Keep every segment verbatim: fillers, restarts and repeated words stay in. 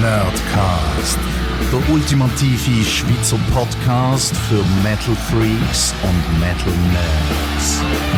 Nerdcast, der ultimative Schweizer Podcast für Metal Freaks und Metal Nerds.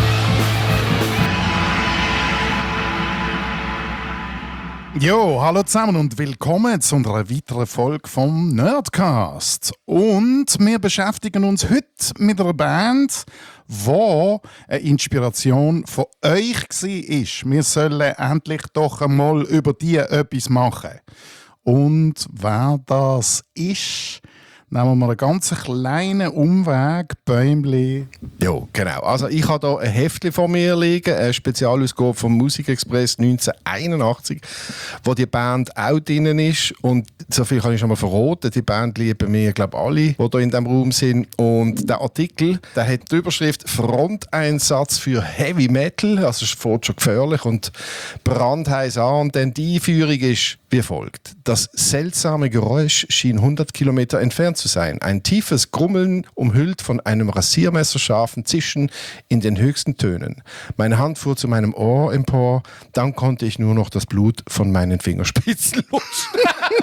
Jo, hallo zusammen und willkommen zu einer weiteren Folge vom Nerdcast. Und wir beschäftigen uns heute mit einer Band, die eine Inspiration von euch war. Wir sollen endlich doch einmal über die etwas machen. Und wer das ist, nehmen wir mal einen ganz kleinen Umweg, Bäumli. Ja, genau. Also ich habe hier ein Heftchen vor mir liegen, eine Spezialausgabe vom Musikexpress neunzehnhunderteinundachtzig, wo die Band auch drin ist. Und so viel kann ich schon mal verraten, die Band lieben wir, glaube alle, die hier in diesem Raum sind. Und der Artikel, der hat die Überschrift «Fronteinsatz für Heavy Metal», also es fängt schon gefährlich und brandheiß an. Und dann die Einführung ist wie folgt. Das seltsame Geräusch schien hundert Kilometer entfernt zu sein. Ein tiefes Grummeln, umhüllt von einem rasiermesserscharfen Zischen in den höchsten Tönen. Meine Hand fuhr zu meinem Ohr empor, dann konnte ich nur noch das Blut von meinen Fingerspitzen lutschen.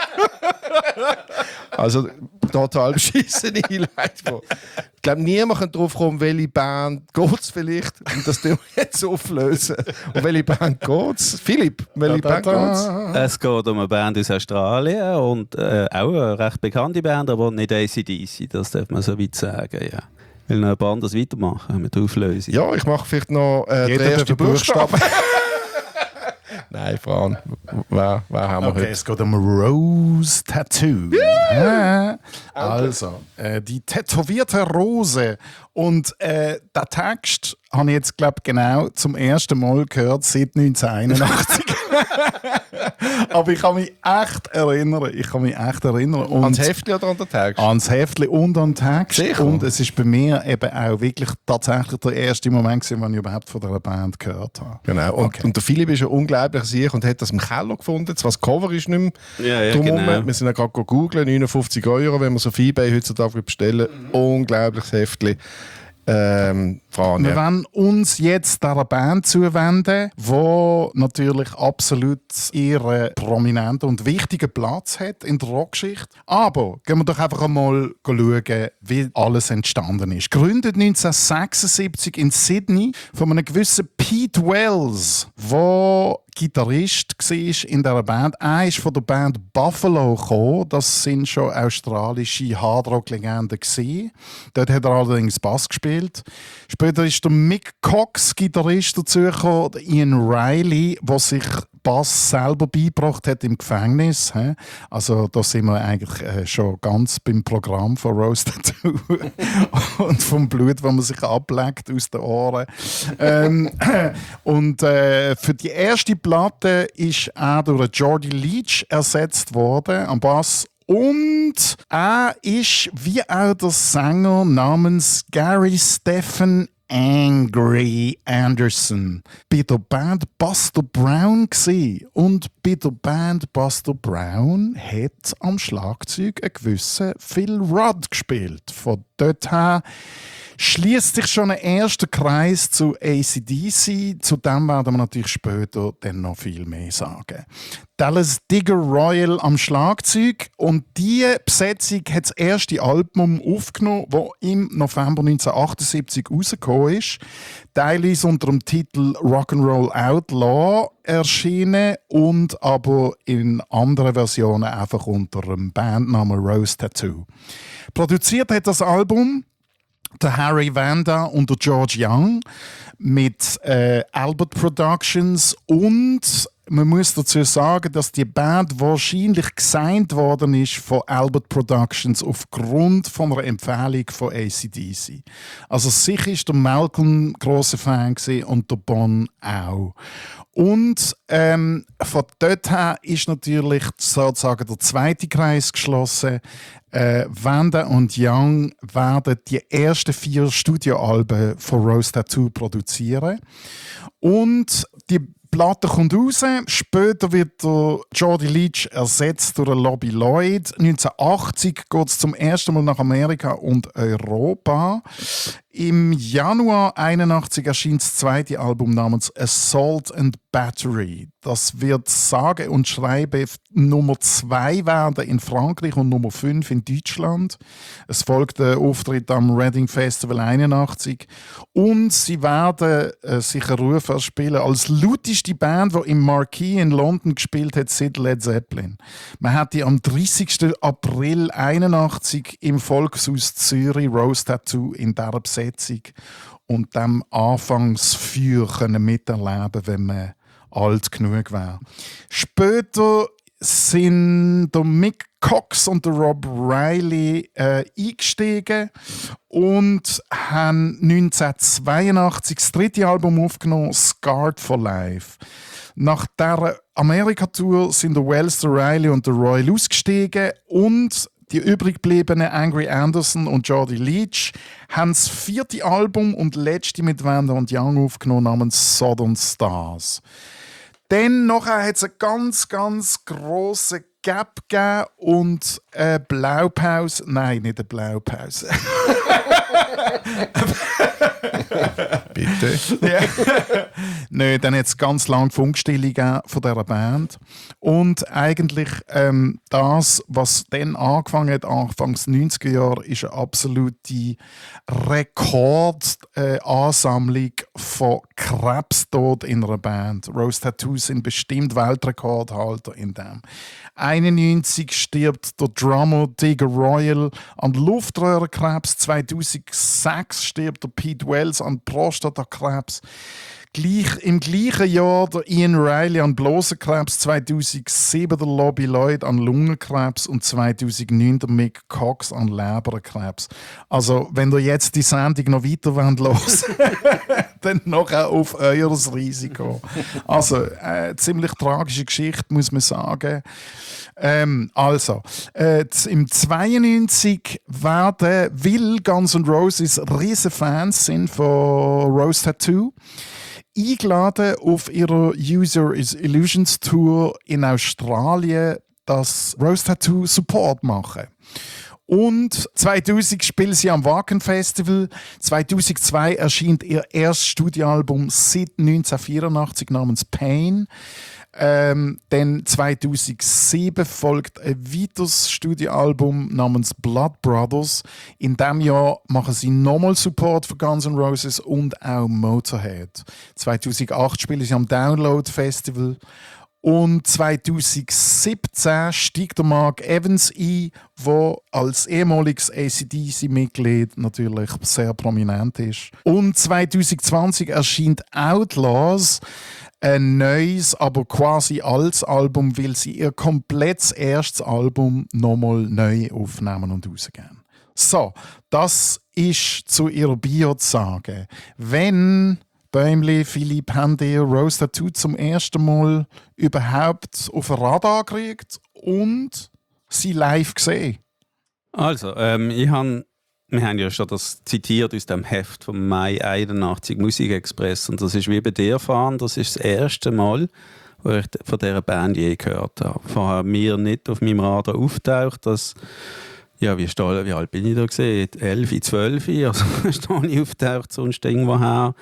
Also total beschissene Einleitung. Ich glaube, niemand kann drauf kommen, welche Band geht es vielleicht. Und das tun wir jetzt auflösen. Und welche Band geht es? Philipp, welche da, da, Band geht es? Es geht um eine Band aus Australien und äh, auch eine recht bekannte Band, aber nicht A C D C, das darf man so weit sagen. Ja. Ich will noch ein paar anderes weitermachen mit der Auflösung. Ja, ich mache vielleicht noch äh, den ersten Buchstaben. Nein, Fran, wer, wer haben wir okay, heute? Es geht um Rose Tattoo. Ja. Also, äh, die tätowierte Rose. Und äh, der Text habe ich jetzt, glaube genau zum ersten Mal gehört seit neunzehnhunderteinundachtzig. Aber ich kann mich echt erinnern. Ich kann mich echt erinnern. Und ans Heftli oder an den Text? Ans Heftli und an den Text. Sicher? Und es ist bei mir eben auch wirklich tatsächlich der erste Moment gewesen, als ich überhaupt von dieser Band gehört habe. Genau. Und, okay. und der Philipp ist ja unglaublich sicher und hat das im Keller gefunden. Zwar das Cover ist nicht mehr ja, ja, drumherum. genau. Wir sind ja gerade googeln, neunundfünfzig Euro, wenn man so auf eBay heutzutage bestellen. Mhm. Unglaubliches Heftli. Ähm, Fran, wir ja. wollen uns jetzt dieser Band zuwenden, die natürlich absolut ihren prominenten und wichtigen Platz hat in der Rockgeschichte. Aber gehen wir doch einfach einmal schauen, wie alles entstanden ist. Gegründet neunzehnhundertsechsundsiebzig in Sydney von einem gewissen Pete Wells, der Gitarrist war in dieser Band. Er ist von der Band Buffalo gekommen. Das sind schon australische Hardrock-Legenden gewesen. Dort hat er allerdings Bass gespielt. Später ist der Mick Cox Gitarrist dazugekommen, Ian Riley, der sich Bass selber beigebracht hat im Gefängnis. Also da sind wir eigentlich äh, schon ganz beim Programm von Rose Tattoo und vom Blut, das man sich ableckt aus den Ohren. ähm, und äh, für die erste Platte ist er durch Geordie Leach ersetzt worden am Bass. Und er ist wie auch der Sänger namens Gary Stephen Angry Anderson bei der Band Buster Brown gsi. Und bei der Band Buster Brown hat am Schlagzeug ein gewisser Phil Rudd gespielt. Von dort her schließt sich schon ein erster Kreis zu A C D C. Zu dem werden wir natürlich später dann noch viel mehr sagen. Dallas Digger Royal am Schlagzeug. Und diese Besetzung hat das erste Album aufgenommen, das im November neunzehnhundertachtundsiebzig rausgekommen ist. Teilweise unter dem Titel Rock'n'Roll Outlaw erschienen und aber in anderen Versionen einfach unter dem Bandnamen Rose Tattoo. Produziert hat das Album der Harry Vanda und der George Young mit äh, Albert Productions, und man muss dazu sagen, dass die Band wahrscheinlich gesigned worden ist von Albert Productions aufgrund von einer Empfehlung von A C D C. Also sicher ist der Malcolm grosser Fan gewesen und der Bon auch. Und ähm, von dort her ist natürlich sozusagen der zweite Kreis geschlossen. Äh, Vanda und Young werden die ersten vier Studioalben von Rose Tattoo produzieren. Und die Platte kommt raus. Später wird der Geordie Leach ersetzt durch Lobby Lloyd. neunzehnhundertachtzig geht es zum ersten Mal nach Amerika und Europa. Im Januar einundachtzig erschien das zweite Album namens Assault and Battery. Das wird sage und schreibe Nummer zwei werden in Frankreich und Nummer fünf in Deutschland. Es folgt der Auftritt am Reading Festival einundachtzig. Und sie werden äh, sich einen Ruf erspielen als lauteste Band, die im Marquee in London gespielt hat seit Led Zeppelin. Man hat die am dreißigsten April einundachtzig im Volkshaus Zürich Rose Tattoo in dieser Besetzung und dem Anfangsfeuer können miterleben, wenn man alt genug wäre. Später sind der Mick Cox und der Rob Riley äh, eingestiegen und haben neunzehnhundertzweiundachtzig das dritte Album aufgenommen, Scarred for Life. Nach dieser Amerika-Tour sind der Wells, der Riley und der Roy ausgestiegen und die übrig gebliebenen Angry Anderson und Jordi Leach haben das vierte Album und letzte mit Vanda und Young aufgenommen namens Southern Stars. Dann nachher hat es einen ganz, ganz grossen Gap gegeben und eine Blaupause. Nein, nicht eine Blaupause. Bitte. Ja. Nein, dann hat es ganz lange Funkstille gegeben von dieser Band. Und eigentlich ähm, das, was dann angefangen hat, Anfangs neunziger Jahre, ist eine absolute Rekordansammlung äh, von Krebstod in einer Band. Rose Tattoo sind bestimmt Weltrekordhalter in dem. einundneunzig stirbt der Drummer Digger Royal an Luftröhrenkrebs. zweitausendsechs stirbt der Pete Wells an Prostatakrebs. Gleich, Im gleichen Jahr der Ian Riley an Blasenkrebs, zweitausendsieben der Lobby Lloyd an Lungenkrebs und zweitausendneun der Mick Cox an Leberkrebs. Also, wenn ihr jetzt die Sendung noch weiter hören wollt, dann noch auf euer Risiko. Also, äh, ziemlich tragische Geschichte, muss man sagen. Ähm, also, äh, im zweiundneunzig werden, weil Guns N' Roses riesen Fans sind von Rose Tattoo, eingeladen auf ihrer User is Illusions Tour in Australien, das Rose Tattoo Support machen. Und zweitausend spielen sie am Wacken Festival. zweitausendzwei erscheint ihr erstes Studioalbum seit neunzehnhundertvierundachtzig namens Pain. Ähm, dann zweitausendsieben folgt ein weiteres Studioalbum namens Blood Brothers. In diesem Jahr machen sie nochmal Support für Guns N' Roses und auch Motorhead. zweitausendacht spielen sie am Download Festival. Und zweitausendsiebzehn steigt der Mark Evans ein, der als ehemaliges A C D C-Mitglied natürlich sehr prominent ist. Und zweitausendzwanzig erscheint Outlaws, ein neues, aber quasi altes Album, weil sie ihr komplettes erstes Album nochmal neu aufnehmen und rausgeben. So, das ist zu ihrer Bio zu sagen. Wenn Bäumli, Philipp, haben ihr Rose Tattoo zum ersten Mal überhaupt auf ein Radar gekriegt und sie live gesehen? Also, ähm, ich han, wir haben ja schon das zitiert aus dem Heft vom Mai einundachtzig Musikexpress und das ist wie bei dir erfahren, das ist das erste Mal, wo ich von dieser Band je gehört habe. Vorher mir nicht auf meinem Radar auftaucht, dass ja, wie, stehe, wie alt bin ich da gesehen? elf, zwölf, also stehe ich auftaucht sonst irgendwoher.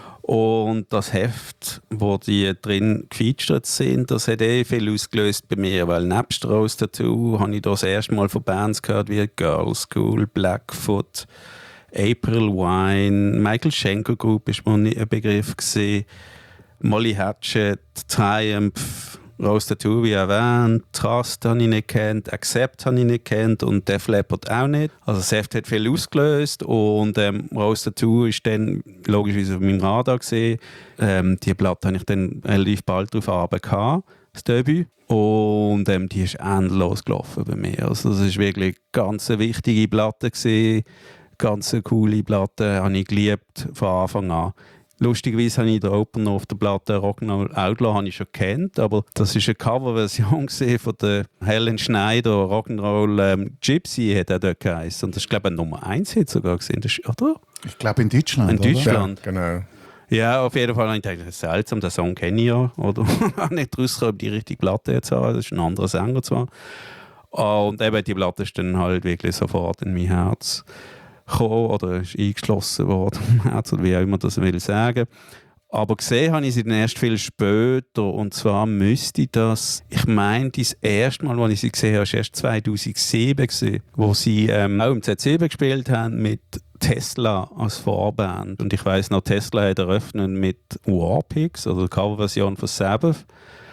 Und das Heft, wo die drin gefeatured sind, das hat eh viel ausgelöst bei mir, weil nebst Rose Tattoo habe ich das erste Mal von Bands gehört wie Girl School, Blackfoot, April Wine, Michael Schenker Group ist mir ein Begriff gewesen, Molly Hatchet, Triumph, Rose Tattoo wie erwähnt, Trust habe ich nicht gekannt, Accept habe ich nicht gekannt und Def Leppard auch nicht. Also das Heft hat viel ausgelöst und ähm, Rose Tattoo ist dann logischerweise auf meinem Radar gesehen. Ähm, die Platte habe ich dann relativ bald darauf Abend gehabt, das Debüt. Und ähm, die ist endlos gelaufen bei mir. Also das ist wirklich eine ganz wichtige Platte gewesen, ganz eine coole Platte, habe ich geliebt von Anfang an. Lustigerweise habe ich den Opener auf der Platte Rock'n'Roll Outlaw habe ich schon kennt, aber das ist eine Coverversion von der Helen Schneider Rock'n'Roll ähm, Gypsy hat er dort geheißen. Und das ist glaube ich ein Nummer eins Hit sogar gewesen, oder? Ich glaube in Deutschland. In Deutschland. Ja, genau. Ja, auf jeden Fall habe ich gedacht, das ist seltsam, den Song kenne ich ja, oder? Nicht rausgekommen, ob die richtige Platte jetzt habe, das ist ein anderer Sänger zwar. Und eben die Platte ist dann halt wirklich sofort in mein Herz. gekommen oder ist eingeschlossen worden im Herz, oder wie auch immer das will sagen. Aber gesehen habe ich sie dann erst viel später. Und zwar müsste das, ich meine, das erste Mal, als ich sie gesehen habe, war erst zweitausendsieben, gewesen, wo sie ähm, auch im Z sieben gespielt haben mit Tesla als Vorband. Und ich weiss noch, Tesla hat eröffnet mit Warpix, also der Coverversion von Sabbath.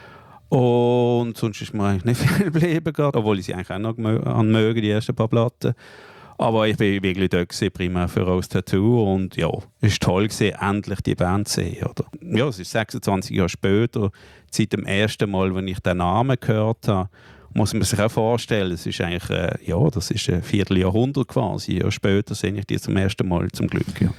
Und sonst ist mir eigentlich nicht viel geblieben, obwohl ich sie eigentlich auch noch anmöge, die ersten paar Platten. Aber ich war wirklich dort gewesen, primär für Rose Tattoo, und ja, es war toll gewesen, endlich die Band zu sehen. Oder? Ja, es ist sechsundzwanzig Jahre später, seit dem ersten Mal, wenn ich den Namen gehört habe, muss man sich auch vorstellen, es ist eigentlich, äh, ja, das ist ein Vierteljahrhundert quasi. Ja, später sehe ich die zum ersten Mal, zum Glück. Ja,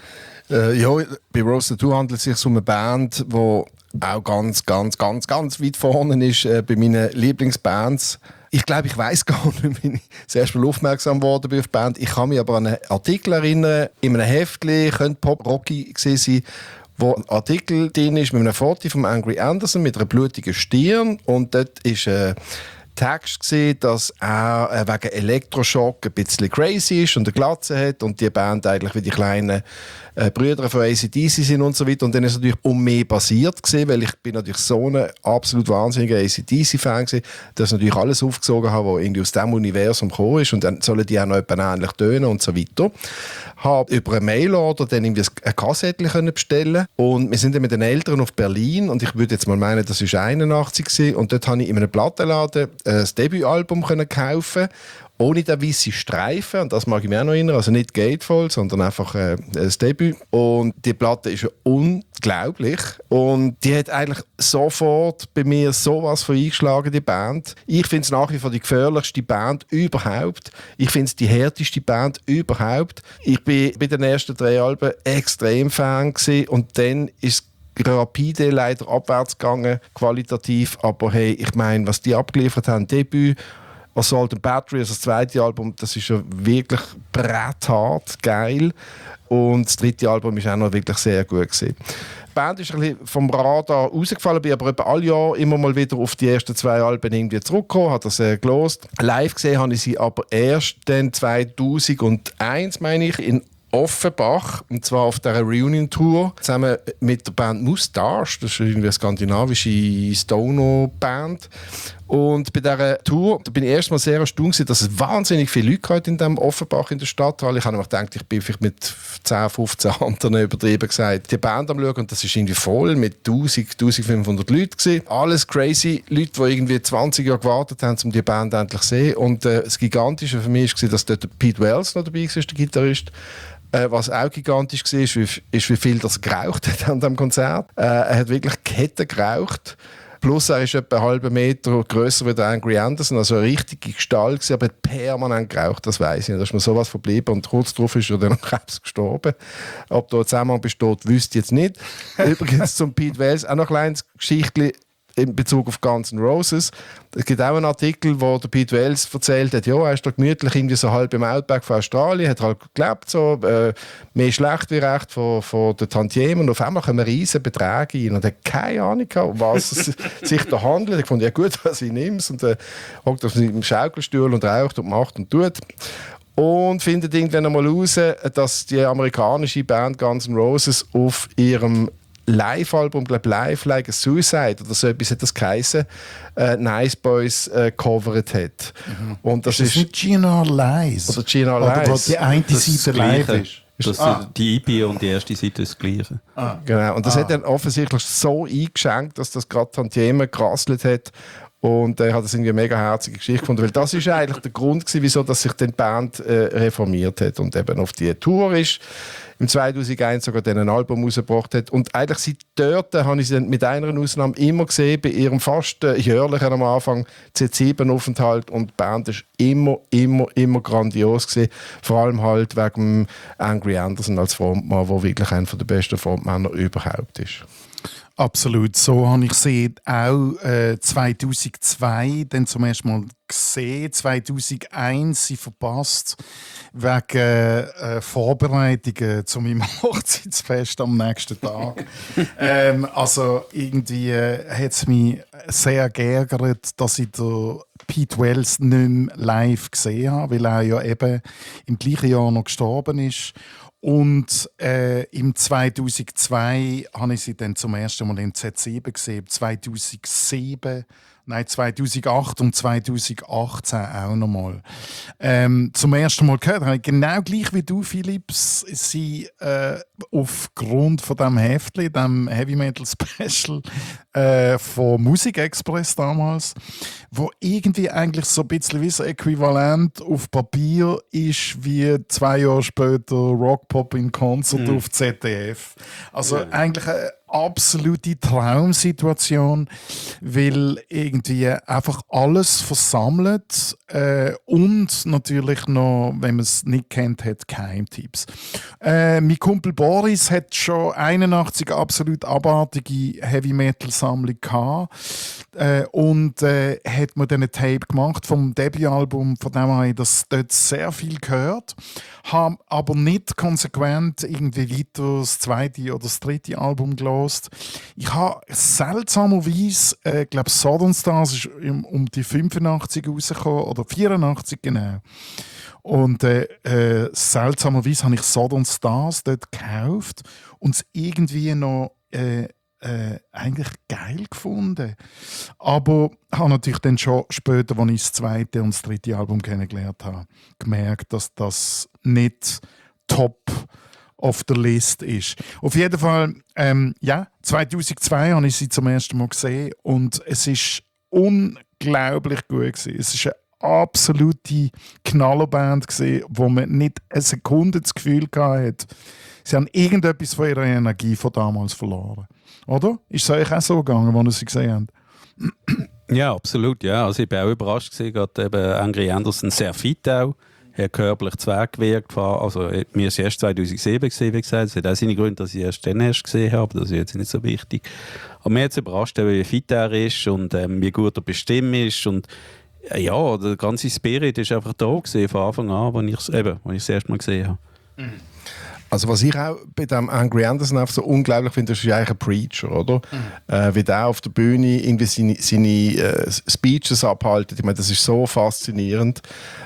äh, ja bei Rose Tattoo handelt es sich um eine Band, die auch ganz, ganz, ganz, ganz weit vorne ist äh, bei meinen Lieblingsbands. Ich glaube, ich weiss gar nicht, wie ich das erste Mal aufmerksam geworden bin auf die Band. Ich kann mich aber an einen Artikel erinnern, in einem Heftchen, könnte Pop Rocky gewesen sein, wo ein Artikel drin ist mit einem Foto von Angry Anderson mit einer blutigen Stirn, und dort ist ein Text gesehen, dass er äh, wegen Elektroschock ein bisschen crazy ist und eine Glatze hat und die Band eigentlich wie die kleinen äh, Brüder von A C D C sind und so weiter. Und dann ist es natürlich um mehr basiert gewesen, weil ich bin natürlich so ein absolut wahnsinniger A C D C-Fan gewesen, dass ich natürlich alles aufgesogen habe, was irgendwie aus diesem Universum gekommen ist, und dann sollen die auch noch etwas ähnlich tönen und so weiter. Habe über eine Mailorder dann irgendwie ein Kassettchen bestellen, und wir sind dann mit den Eltern auf Berlin, und ich würde jetzt mal meinen, das war einundachtzig gewesen, und dort habe ich in einem Plattenladen das Debütalbum kaufen, ohne den weißen Streifen, und das mag ich mir auch noch erinnern, also nicht Gatefold, sondern einfach äh, das Debüt. Und die Platte ist ja unglaublich, und die hat eigentlich sofort bei mir sowas von eingeschlagen, die Band. Ich finde es nach wie vor die gefährlichste Band überhaupt. Ich finde es die härteste Band überhaupt. Ich bin bei den ersten drei Alben extrem Fan gewesen, und dann ist rapide leider abwärts gegangen, qualitativ, aber hey, ich meine, was die abgeliefert haben, Debüt, Assault and Battery, also das zweite Album, das ist ja wirklich bretthart, geil, und das dritte Album ist auch noch wirklich sehr gut gewesen. Die Band ist ein bisschen vom Radar rausgefallen, bin aber etwa alle Jahre immer mal wieder auf die ersten zwei Alben irgendwie zurückgekommen, habe das äh, gelost. Live gesehen habe ich sie aber erst dann zweitausendeins, meine ich, in Offenbach, und zwar auf dieser Reunion-Tour, zusammen mit der Band Moustache, das ist irgendwie eine skandinavische Stoner-Band. Und bei dieser Tour da bin ich erst mal sehr erstaunt, dass es wahnsinnig viele Leute hatte in diesem Offenbach in der Stadthalle. Ich habe mir gedacht, ich bin vielleicht mit zehn, fünfzehn anderen übertrieben gesagt, die Band am Schauen, und das ist irgendwie voll mit tausend, eintausendfünfhundert Leuten gewesen. Alles crazy, Leute, die irgendwie zwanzig Jahre gewartet haben, um die Band endlich zu sehen. Und äh, das Gigantische für mich war, dass dort Pete Wells noch dabei war, der Gitarrist. Äh, was auch gigantisch war, ist, wie, ist, wie viel das geraucht hat an diesem Konzert. Äh, er hat wirklich Ketten geraucht. Plus er ist etwa einen halben Meter grösser als Angry Anderson, also eine richtige Gestalt gewesen, aber hat permanent geraucht, das weiss ich nicht. Da ist mir sowas verblieben, und kurz darauf ist er dann an Krebs gestorben. Ob da ein Zusammenhang besteht, wüsste ich jetzt nicht. Übrigens zum Pete Wells auch noch ein kleines Geschichtchen in Bezug auf Guns N' Roses. Es gibt auch einen Artikel, wo der Pete Wells erzählt hat, ja, er ist da gemütlich irgendwie so halb im Outback von Australien, hat halt gelebt, so, äh, mehr schlecht wie recht von, von den Tantiemen, und auf einmal kommen riesen Beträge rein, und er hat keine Ahnung gehabt, um was es sich da handelt. Ich fand, ja gut, was ich nehme, und er äh, hockt auf dem Schaukelstuhl und raucht und macht und tut. Und findet irgendwann einmal raus, dass die amerikanische Band Guns N' Roses auf ihrem Live-Album, glaube Live Like a Suicide oder so etwas hat das geheißen, äh, Nice Boys äh, covered hat. Mhm. Und das ist, ist nicht Gina Lies. Oder Gina Lies. Oder die eine Seite live ist. Das ah. Die E P und die erste Seite ist das Gleiche. Ah. Genau. Und das ah. hat dann offensichtlich so eingeschenkt, dass das gerade Tantiemen gerasselt hat. Und er äh, hat das irgendwie eine mega herzige Geschichte gefunden, weil das ist eigentlich der Grund gewesen, wieso dass sich die Band äh, reformiert hat und eben auf die Tour ist. Im zweitausendeins sogar dann ein Album rausgebracht hat. Und eigentlich seit dort habe ich sie mit einer Ausnahme immer gesehen, bei ihrem fast äh, jährlichen am Anfang Z sieben Aufenthalt. Und die Band ist immer, immer, immer grandios gewesen. Vor allem halt wegen Angry Anderson als Frontmann, der wirklich einer der besten Frontmänner überhaupt ist. Absolut. So habe ich sie auch äh, zweitausendzwei dann zum ersten Mal gesehen. zweitausendeins sie verpasst wegen äh, Vorbereitungen zu meinem Hochzeitsfest am nächsten Tag. ähm, also irgendwie äh, hat es mich sehr geärgert, dass ich den Pete Wells nicht mehr live gesehen habe, weil er ja eben im gleichen Jahr noch gestorben ist. Und äh, im zweitausendzwei habe ich sie dann zum ersten Mal in Z sieben gesehen. zweitausendsieben, nein, zweitausendacht und zweitausendachtzehn auch nochmal. Ähm, zum ersten Mal gehört habe ich genau gleich wie du, Philips, sie äh, aufgrund von dem Heftli, dem Heavy Metal Special äh, von Musikexpress damals, wo irgendwie eigentlich so ein bisschen wie das Äquivalent auf Papier ist wie zwei Jahre später Rockpop in Konzert mhm. auf Z D F. Also ja. eigentlich eine absolute Traumsituation, weil irgendwie einfach alles versammelt äh, und natürlich noch, wenn man es nicht kennt, hat Geheimtipps. Äh, mein Kumpel Boris hat schon einundachtzig absolut abartige Heavy-Metal-Sammlung gehabt äh, und äh, hat mir dann ein Tape gemacht vom Debütalbum, von dem habe ich das dort sehr viel gehört, habe aber nicht konsequent irgendwie weiter das zweite oder das dritte Album gehört. Ich habe seltsamerweise, ich äh, glaube Southern Stars ist um die fünfundachtzig rausgekommen, oder vierundachtzig genau. Und äh, äh, seltsamerweise habe ich Southern Stars dort gekauft und es irgendwie noch äh, äh, eigentlich geil gefunden. Aber habe natürlich dann schon später, als ich das zweite und das dritte Album kennengelernt habe, gemerkt, dass das nicht top auf der Liste ist. Auf jeden Fall, ähm, ja, zweitausendzwei habe ich sie zum ersten Mal gesehen und es ist unglaublich gut gewesen. Es ist eine absolute Knallerband gewesen, wo man nicht eine Sekunde das Gefühl hatte, sie haben irgendetwas von ihrer Energie von damals verloren. Oder? Ist es euch auch so gegangen, als ihr sie gesehen habt? Ja, absolut. Ja. Also ich war auch überrascht gewesen, gerade eben Angry Anderson sehr fit auch. Er hat körperlich zweckgewirkt. Also, mir ist erst zweitausendsieben gesehen, wie gesagt. Es hat auch seine Gründe, dass ich erst dann erst gesehen habe. Das ist jetzt nicht so wichtig. Aber mir hat es überrascht, wie fit er ist und ähm, wie gut er bestimmt ist. Und äh, ja, der ganze Spirit ist einfach da gewesen, von Anfang an, als ich es eben, als ich das erste Mal gesehen habe. Mhm. Also was ich auch bei dem Angry Anderson einfach so unglaublich finde, das ist eigentlich ein Preacher, oder? Mhm. Äh, wie der auf der Bühne irgendwie seine, seine äh, Speeches abhaltet. Ich meine, das ist so faszinierend.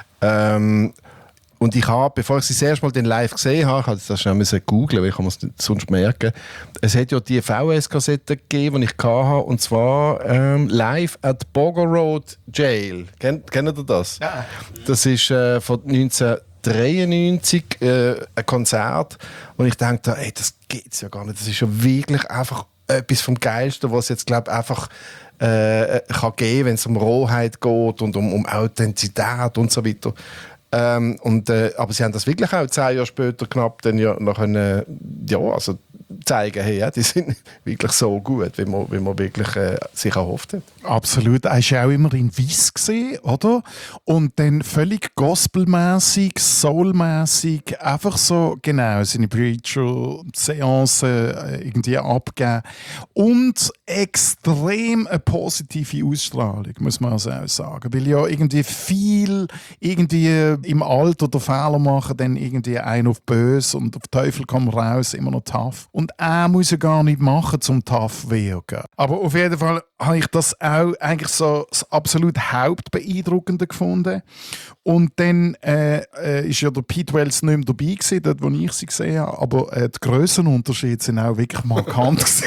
Ähm, und ich habe, bevor ich sie das erste Mal den live gesehen habe, ich habe das schnell googeln, weil ich es nicht sonst merken. Es hat ja die V S-Kassette gegeben, die ich hatte, und zwar ähm, live at Bogor Road Jail. Kennt, kennt ihr das? Ja. Das ist äh, von neunzehnhundertdreiundneunzig äh, ein Konzert, wo ich dachte, ey, das geht's ja gar nicht. Das ist ja wirklich einfach etwas vom Geilsten, was jetzt glaube einfach Äh, kann geben, wenn es um Rohheit geht und um, um Authentizität und so weiter. Ähm, und, äh, aber sie haben das wirklich auch zehn Jahre später knapp dann ja noch können, ja, also zeigen, hey, ja, die sind wirklich so gut, wie man, wie man wirklich äh, sich erhofft hat. Absolut. Er war auch immer in Weiss gesehen, oder? Und dann völlig gospelmäßig, soulmäßig, einfach so, genau, seine Preacher-Seancen äh, irgendwie abgeben. Und extrem eine positive Ausstrahlung, muss man also auch sagen. Weil ja irgendwie viel irgendwie im Alter der Fehler machen, dann irgendwie einen auf böse und auf Teufel komm raus, immer noch tough. Und er muss ja gar nicht machen, zum tough wirken. Aber auf jeden Fall habe ich das auch eigentlich so das absolut Hauptbeeindruckende gefunden. Und dann äh, äh, ist ja der Pete Wells nicht mehr dabei gewesen, dort, wo ich sie gesehen habe. Aber äh, die Grössenunterschiede sind auch wirklich markant gewesen.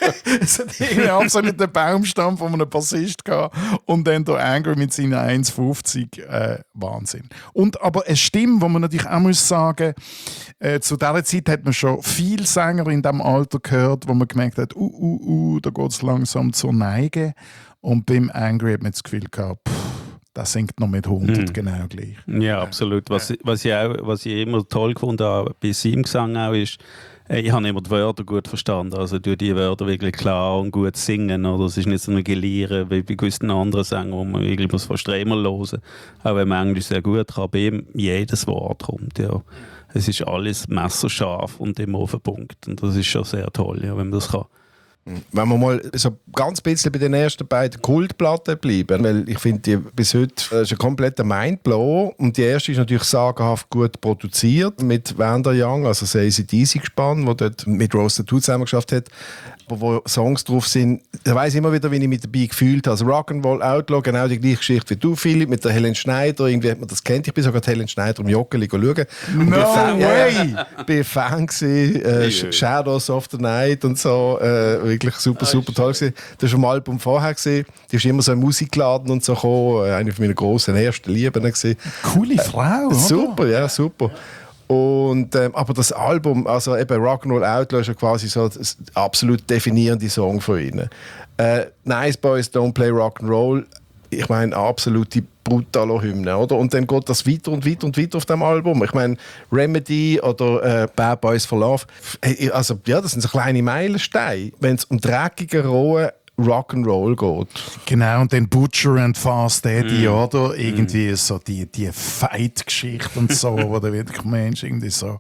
Es hat irgendwie absolut den Baumstamm von einem Bassist gehabt und dann der Angry mit seinen eins fünfzig. Äh, Wahnsinn. Und aber eine Stimme, wo man natürlich auch muss sagen, äh, zu dieser Zeit hat man schon viele Sänger in diesem Alter gehört, wo man gemerkt hat, uh, uh, uh, da geht es langsam zur Neige. Und beim Angry hat man das Gefühl gehabt, pff, das singt noch mit hundert, mhm. genau gleich. Ja, absolut. Was, was, ich auch, was ich immer toll gefunden habe bei seinem Gesang auch ist, ich habe immer die Wörter gut verstanden. Also durch die Wörter wirklich klar und gut singen. Oder? Es ist nicht so ein Gelieren wie bei gewissen anderen Sängern, wo man wirklich muss fast immer hören. Auch wenn man Englisch sehr gut kann, bei ihm jedes Wort kommt. Ja. Es ist alles messerscharf und immer auf den Punkt. Und das ist schon sehr toll, ja, wenn man das kann. Wenn wir mal so ganz bisschen bei den ersten beiden Kultplatten bleiben, weil ich finde, die bis heute das ist ein kompletter Mindblow. Und die erste ist natürlich sagenhaft gut produziert mit Wanda Young, also das A C D C-Gespann, das dort mit Rose Tattoo zusammen geschafft hat. wo, wo Songs drauf sind. Ich weiss immer wieder, wie ich mich dabei gefühlt habe. Also Rock'n'Roll Outlaw, genau die gleiche Geschichte wie du, Philipp, mit der Helen Schneider. Irgendwie hat man das kennt. Ich bin sogar die Helen Schneider im Joggeli schauen. No way! Ich war Fan gewesen, äh, Shadows of the Night und so. Äh, wirklich super, super toll gewesen. Das war ein Album vorher gewesen. Die ist immer so in Musikladen und so gekommen. Eine meiner grossen ersten Lieben gewesen. Coole Frau, oder? Super, ja, super. Und, ähm, aber das Album, also eben Rock'n'Roll Outlaw, ist ja quasi so das absolut definierende Song von ihnen. Äh, Nice Boys Don't Play Rock'n'Roll, ich meine, absolute brutale Hymne, oder? Und dann geht das weiter und weiter und weiter auf dem Album. Ich meine, Remedy oder äh, Bad Boys for Love, also ja, das sind so kleine Meilensteine, wenn es um dreckige, rohe Rock'n'Roll geht. Genau, und dann Butcher and Fast Eddie, Mm. oder? Irgendwie mm. so die, die Fight-Geschichte und so, wo der wirklich Mensch irgendwie so,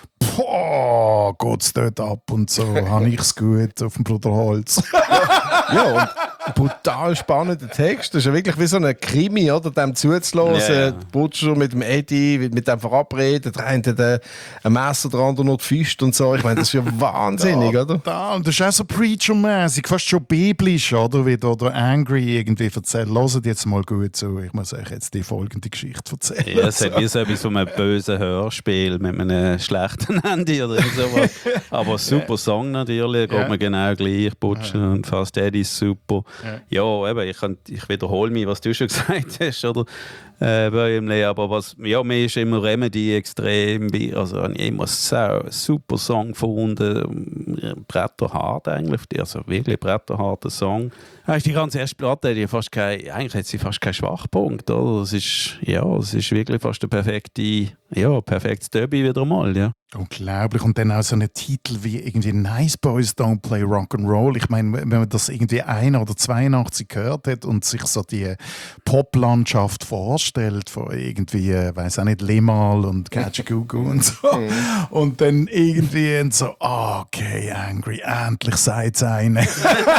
boah, geht's dort ab und so, habe ich's gut auf dem Bruderholz. Ja, und ein brutal spannender Text. Das ist ja wirklich wie so ein Krimi, oder? Dem zuzulassen. Yeah. Butcher mit dem Eddie, mit dem verabreden, der eine hat ein Messer, der andere noch die Füße und so. Ich meine, das ist ja wahnsinnig, da, oder? Da, und das ist auch so Preacher-mäßig, fast schon biblisch, oder? Wie da der Angry irgendwie erzählt. Hört jetzt mal gut zu, ich muss euch jetzt die folgende Geschichte erzählen. Ja, es hat wie so etwas von einem bösen Hörspiel mit einem schlechten Handy oder sowas. Aber super Song natürlich, geht Ja. mir genau gleich. Butcher Ja. und Fast Eddie ist super. Ja. Ja, eben, ich, kann, ich wiederhole mich, was du schon gesagt hast, oder? Äh, bei ihm, aber was, ja, mir ist immer Remedy extrem, bei- also habe ich immer so einen super Song gefunden, bretterhart eigentlich, also wirklich bretterharter Song. Eigentlich die ganze erste Platte hat ja fast kein, eigentlich hat sie fast keinen Schwachpunkt, oder? Es ist, ja, es ist wirklich fast der perfekte, ja, perfektes Derby wieder mal, ja. Unglaublich. Und dann auch so ein Titel wie irgendwie Nice Boys Don't Play Rock'n'Roll. Ich meine, wenn man das irgendwie ein oder zweiundachtzig gehört hat und sich so die Poplandschaft vorstellt von irgendwie, äh, weiß auch nicht, Limal und Gatchagoogoo und so. Und dann irgendwie so, ah, okay, Angry, endlich seid's eine.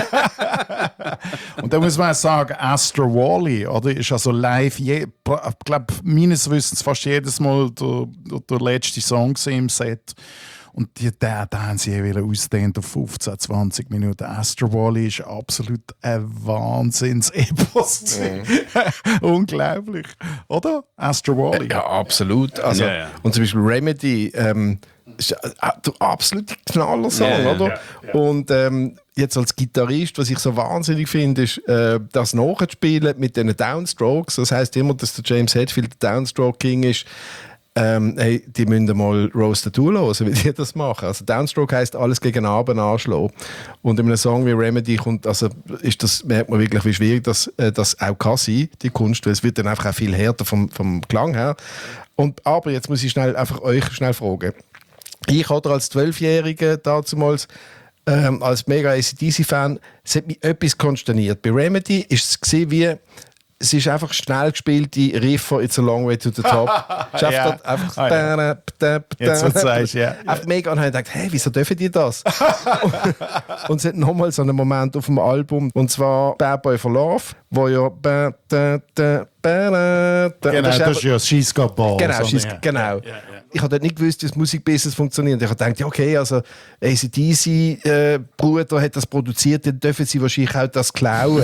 Und da muss man auch sagen, Astor Wally, oder, ist also live, je, ich glaube, meines Wissens fast jedes Mal der, der, der letzte Song im Set. Und die, den, den haben sie jeweils ausgedehnt auf fünfzehn, zwanzig Minuten. Astor Wally ist absolut ein Wahnsinns-Epos. Mhm. Unglaublich, oder? Astor Wally. Ja, absolut. Also, Ja, ja. Und zum Beispiel Remedy, ähm, ist äh, der absolute Knallersong, Ja, ja. oder? Ja, ja. Und ähm, jetzt als Gitarrist, was ich so wahnsinnig finde, ist, äh, das nachzuspielen mit den Downstrokes. Das heisst immer, dass der James Hetfield der Downstroke King ist. Ähm, hey, die müssen mal Rose the Tool hören, wie die das machen. Also Downstroke heisst alles gegen Abend anschlagen. Und in einem Song wie Remedy kommt, also ist das, merkt man wirklich, wie schwierig das, äh, das auch kann sein, die Kunst, weil es wird dann einfach auch viel härter vom, vom Klang her. Und, aber jetzt muss ich schnell, einfach euch schnell fragen. Ich oder als Zwölfjähriger damals, ähm, als mega A C D C-Fan, es hat mich etwas konsterniert. Bei Remedy war es gewesen wie, es ist einfach schnell gespielte Riffer «It's a long way to the top». Es ist Ja. einfach, einfach Ah, ja. Jetzt, wo du sagst, ja. Einfach mega. Und ich gedacht, hey, wieso dürfen die das? Und es hat nochmal so einen Moment auf dem Album, und zwar «Bad Boy for Love», wo ja ba, da, da, ba, da, da. Genau, Und das ist ja das She's Got Balls. Genau, oder? she's, Ja. genau. Ja, ja. Ich habe dort nicht gewusst, wie das Musikbusiness funktioniert. Ich habe gedacht, ja, okay, also A C D C-Bruder hat das produziert, dann dürfen sie wahrscheinlich auch das klauen.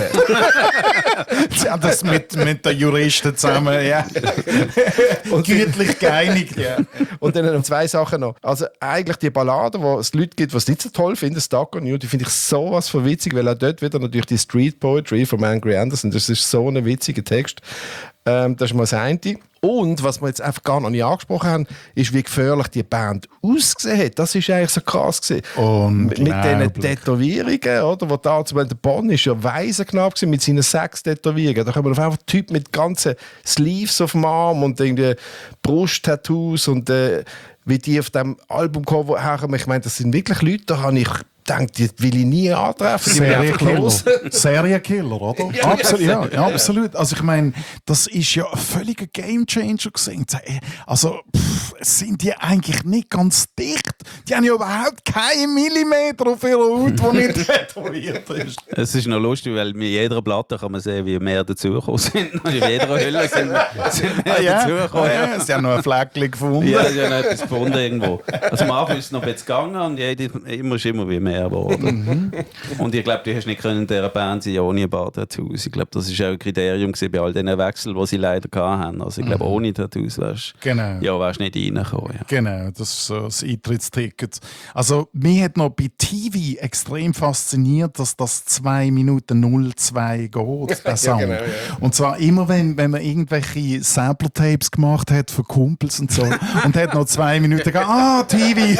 Sie haben das mit, mit den Juristen zusammen, ja. Und gütlich geeinigt, ja. Und dann noch zwei Sachen noch. Also eigentlich die Ballade, wo es Leute gibt, die es nicht so toll finden, Stuck on You, die finde ich sowas von witzig, weil auch dort wieder natürlich die Street Poetry von Angry Anderson, das ist so ein witziger Text. Ähm, das ist mal das eine. Und was wir jetzt einfach gar noch nicht angesprochen haben, ist, wie gefährlich die Band ausgesehen hat. Das ist eigentlich so krass gewesen. Mit diesen Unglaublich. Tätowierungen, oder? Wo da zum Beispiel der Bonn ist ja Waisenknapp gewesen mit seinen sechs Tätowierungen. Da kommen auf einfach Typ mit ganzen Sleeves auf dem Arm und irgendwie Brusttattoos und äh, wie die auf dem Albumcover haben. Ich meine, das sind wirklich Leute, da habe ich gedacht, die will ich nie antreffen. Die will ich einfach Serienkiller. los. Serienkiller, oder? Ja, absolut, ja, ja, ja, absolut. Also ich meine, das ist ja ein völliger Gamechanger gewesen. Also pff, sind die eigentlich nicht ganz dicht. Die haben ja überhaupt keinen Millimeter auf ihrer Haut, der nicht tätowiert ist. Es ist noch lustig, weil mit jeder Platte kann man sehen, wie mehr dazugekommen sind. Und in jeder Hülle sind, sind mehr Ah, ja? dazugekommen. Ah, ja. Sie haben noch ein Fleckchen gefunden. Ja, ich habe noch etwas gefunden irgendwo. Also am Anfang ist es noch ein bisschen gegangen und jede, immer ist immer wie mehr geworden. Mhm. Und ich glaube, du hast nicht können in dieser Band sein ohne ein paar Tattoos. Ich glaube, das war auch ein Kriterium bei all diesen Wechseln, die sie leider hatten. Also ich glaube, ohne Tattoos wärst du Genau. ja, wärst nicht reingekommen. Ja. Genau, das ist so das Eintrittsticket. Also mich hat noch bei T V extrem fasziniert, dass das zwei Minuten null zwei geht, der Sound. Ja, genau, ja. Und zwar immer, wenn, wenn man irgendwelche Sampler-Tapes gemacht hat für Kumpels und so und hat noch zwei Minuten gegangen, ah, T V!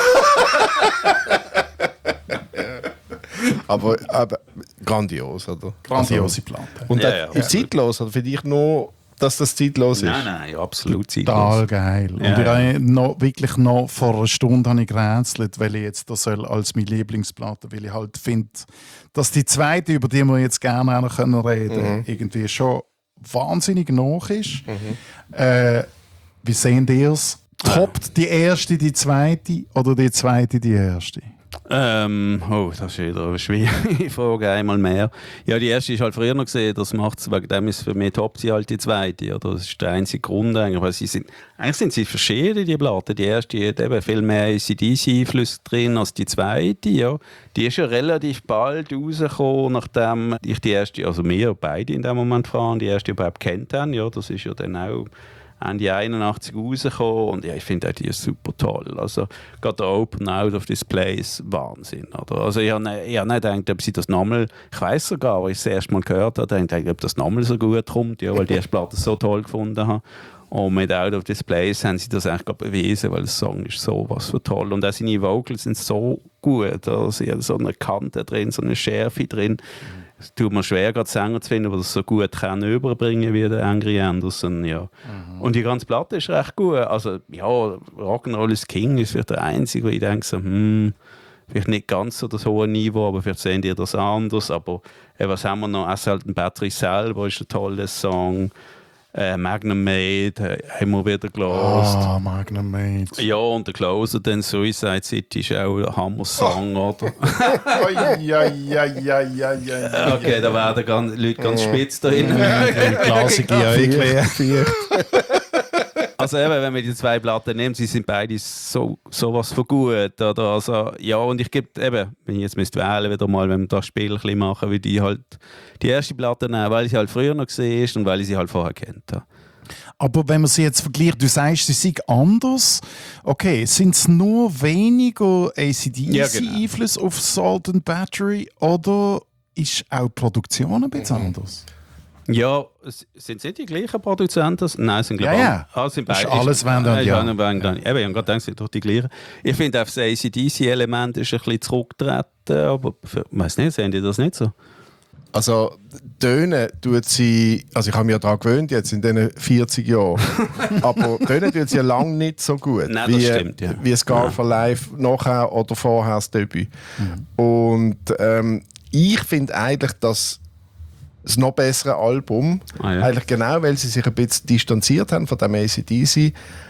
aber, aber grandios, oder? Grandiose Platte. Und Ja, das ja, ist zeitlos, oder für dich nur, dass das zeitlos ist? Nein, nein, absolut zeitlos. Total geil. Und Ja, ich ja. habe noch, wirklich noch vor einer Stunde habe ich gerätselt, weil ich jetzt das soll als meine Lieblingsplatte, weil ich halt finde, dass die zweite, über die wir jetzt gerne auch noch reden können, mhm. irgendwie schon wahnsinnig nach ist. Mhm. Äh, wie sehen ihr es? Toppt die erste die zweite oder die zweite die erste? Ähm, oh, das ist wieder eine schwierige Frage, einmal mehr. Ja, die erste ist halt früher noch gesehen, das macht es, wegen dem ist für mich top sie halt die zweite, oder? Das ist der einzige Grund eigentlich, weil sie sind, eigentlich sind sie verschieden, die Platten. Die erste hat eben viel mehr A C D C-Einflüsse drin als die zweite, ja. Die ist ja relativ bald rausgekommen, nachdem ich die erste, also wir beide in dem Moment fahren, die erste überhaupt kennt haben, ja, das ist ja dann auch Ende einundachtzig rausgekommen und ja, ich finde auch die ist super toll. Also gerade der Open Out of Display ist Wahnsinn. Oder? Also ich habe nicht, hab nicht gedacht, ob sie das nochmal, ich weiß sogar, als ich das erste Mal gehört habe, dachte ich, ob das nochmal so gut kommt, ja, weil die erste Platte so toll gefunden habe. Und mit Out of Displays haben sie das eigentlich bewiesen, weil der Song ist so was für toll. Und auch seine Vocals sind so gut. Also sie haben so eine Kante drin, so eine Schärfe drin. Es tut mir schwer, gerade Sänger zu finden, die das so gut kann überbringen wie der Angry Anderson. Ja. Mhm. Und die ganze Platte ist recht gut. Also, ja, Rock'n'Roll is King ist vielleicht der einzige, wo ich denke, so, hm, vielleicht nicht ganz so das hohe Niveau, aber vielleicht sehen die das anders. Aber äh, was haben wir noch? Assault and Battery selber ist ein toller Song. Äh, Magnum Made äh, haben wir wieder gelost. Ah, Magnum Made. Ja, und der Closer, dann Suicide City ist auch ein Hammer-Song, oh. oder? ja, ja, ja, ja, ja. Okay, da werden ganz, Leute ganz spitz da drin. Klassische Äuglein. Also eben, wenn man die zwei Platten nimmt, sie sind beide so sowas von gut, oder? Also, ja, und ich gebe eben, wenn ich jetzt müsste wählen wieder mal, wenn wir das Spiel ein bisschen machen, wie die halt die erste Platte nehmen, weil ich sie halt früher noch gesehen habe und weil ich sie halt vorher kennt habe. Aber wenn man sie jetzt vergleicht, du sagst, sie sind anders. Okay, sind es nur weniger A C D C-Einflüsse ja, genau. auf Salt and Battery oder ist auch die Produktion ein bisschen mhm. anders? Ja, sind es nicht die gleichen Produzenten? Nein, es sind glaube ich ja, ja. ah, sind beide. Ist alles wenn dann ja. ja. Eben, ich habe gerade gedacht, es sind doch die gleichen. Ich finde, das A C D C-Element ist ein bisschen zurückgetreten, aber ich weiß nicht, sehen die das nicht so? Also, Töne tut sie, also ich habe mich ja daran gewöhnt, jetzt in diesen vierzig Jahren, aber Töne tut sie ja lange nicht so gut, Nein, wie, das stimmt, ja. wie Scar for Life nachher oder vorher das Debüt. Mhm. Und ähm, ich finde eigentlich, dass das noch bessere Album, ah, ja. eigentlich genau, weil sie sich ein bisschen distanziert haben von dem A C D C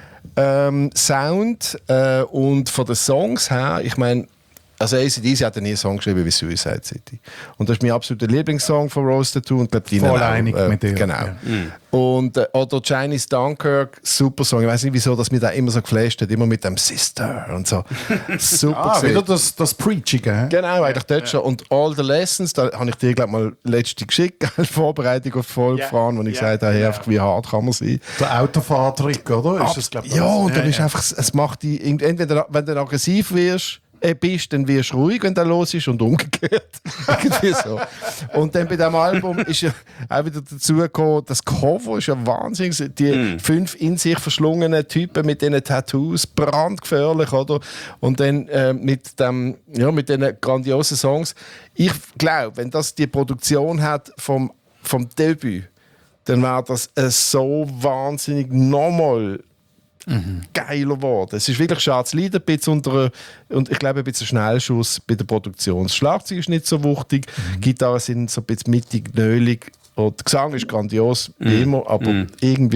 ähm, Sound äh, und von den Songs her, ich meine, also A C D C hat nie einen Song geschrieben wie Suicide City. Und das ist mein absoluter Lieblingssong von Rose Tattoo und glaube voll einig äh, mit dir. Genau. Ja. Mhm. Und, äh, oder Chinese Dunkirk, super Song. Ich weiß nicht, wieso dass mir da immer so geflasht hat, immer mit dem Sister und so. Super. Ah, wieder das, das Preachige. Genau, eigentlich dort schon. Und All the Lessons, da habe ich dir glaube mal letzte geschickt, Vorbereitung auf die Folge yeah. fahren, wo ich yeah. gesagt habe, hey, einfach, wie hart kann man sein. Der Autofahrtrick, oder? Ist das, glaub, ja, und dann ja, ist ja. einfach, es macht die, entweder wenn du aggressiv wirst, bist, dann wirst du ruhig, wenn der los ist und umgekehrt. Irgendwie so. Und dann bei diesem Album ist ja auch wieder dazu gekommen, das Cover ist ja wahnsinnig. Die mm. fünf in sich verschlungenen Typen mit diesen Tattoos, brandgefährlich, oder? Und dann äh, mit dem, ja, mit diesen grandiosen Songs. Ich glaube, wenn das die Produktion hat vom, vom Debüt, dann wäre das äh, so wahnsinnig nochmal Mhm. geiler geworden. Es ist wirklich schade, es leidet ein bisschen unter, und ich glaube ein bisschen Schnellschuss bei der Produktion. Das Schlagzeug ist nicht so wuchtig, mhm. Gitarren sind so ein bisschen mittig, nölig und der Gesang ist grandios, wie mhm. immer, aber mhm. irgendwie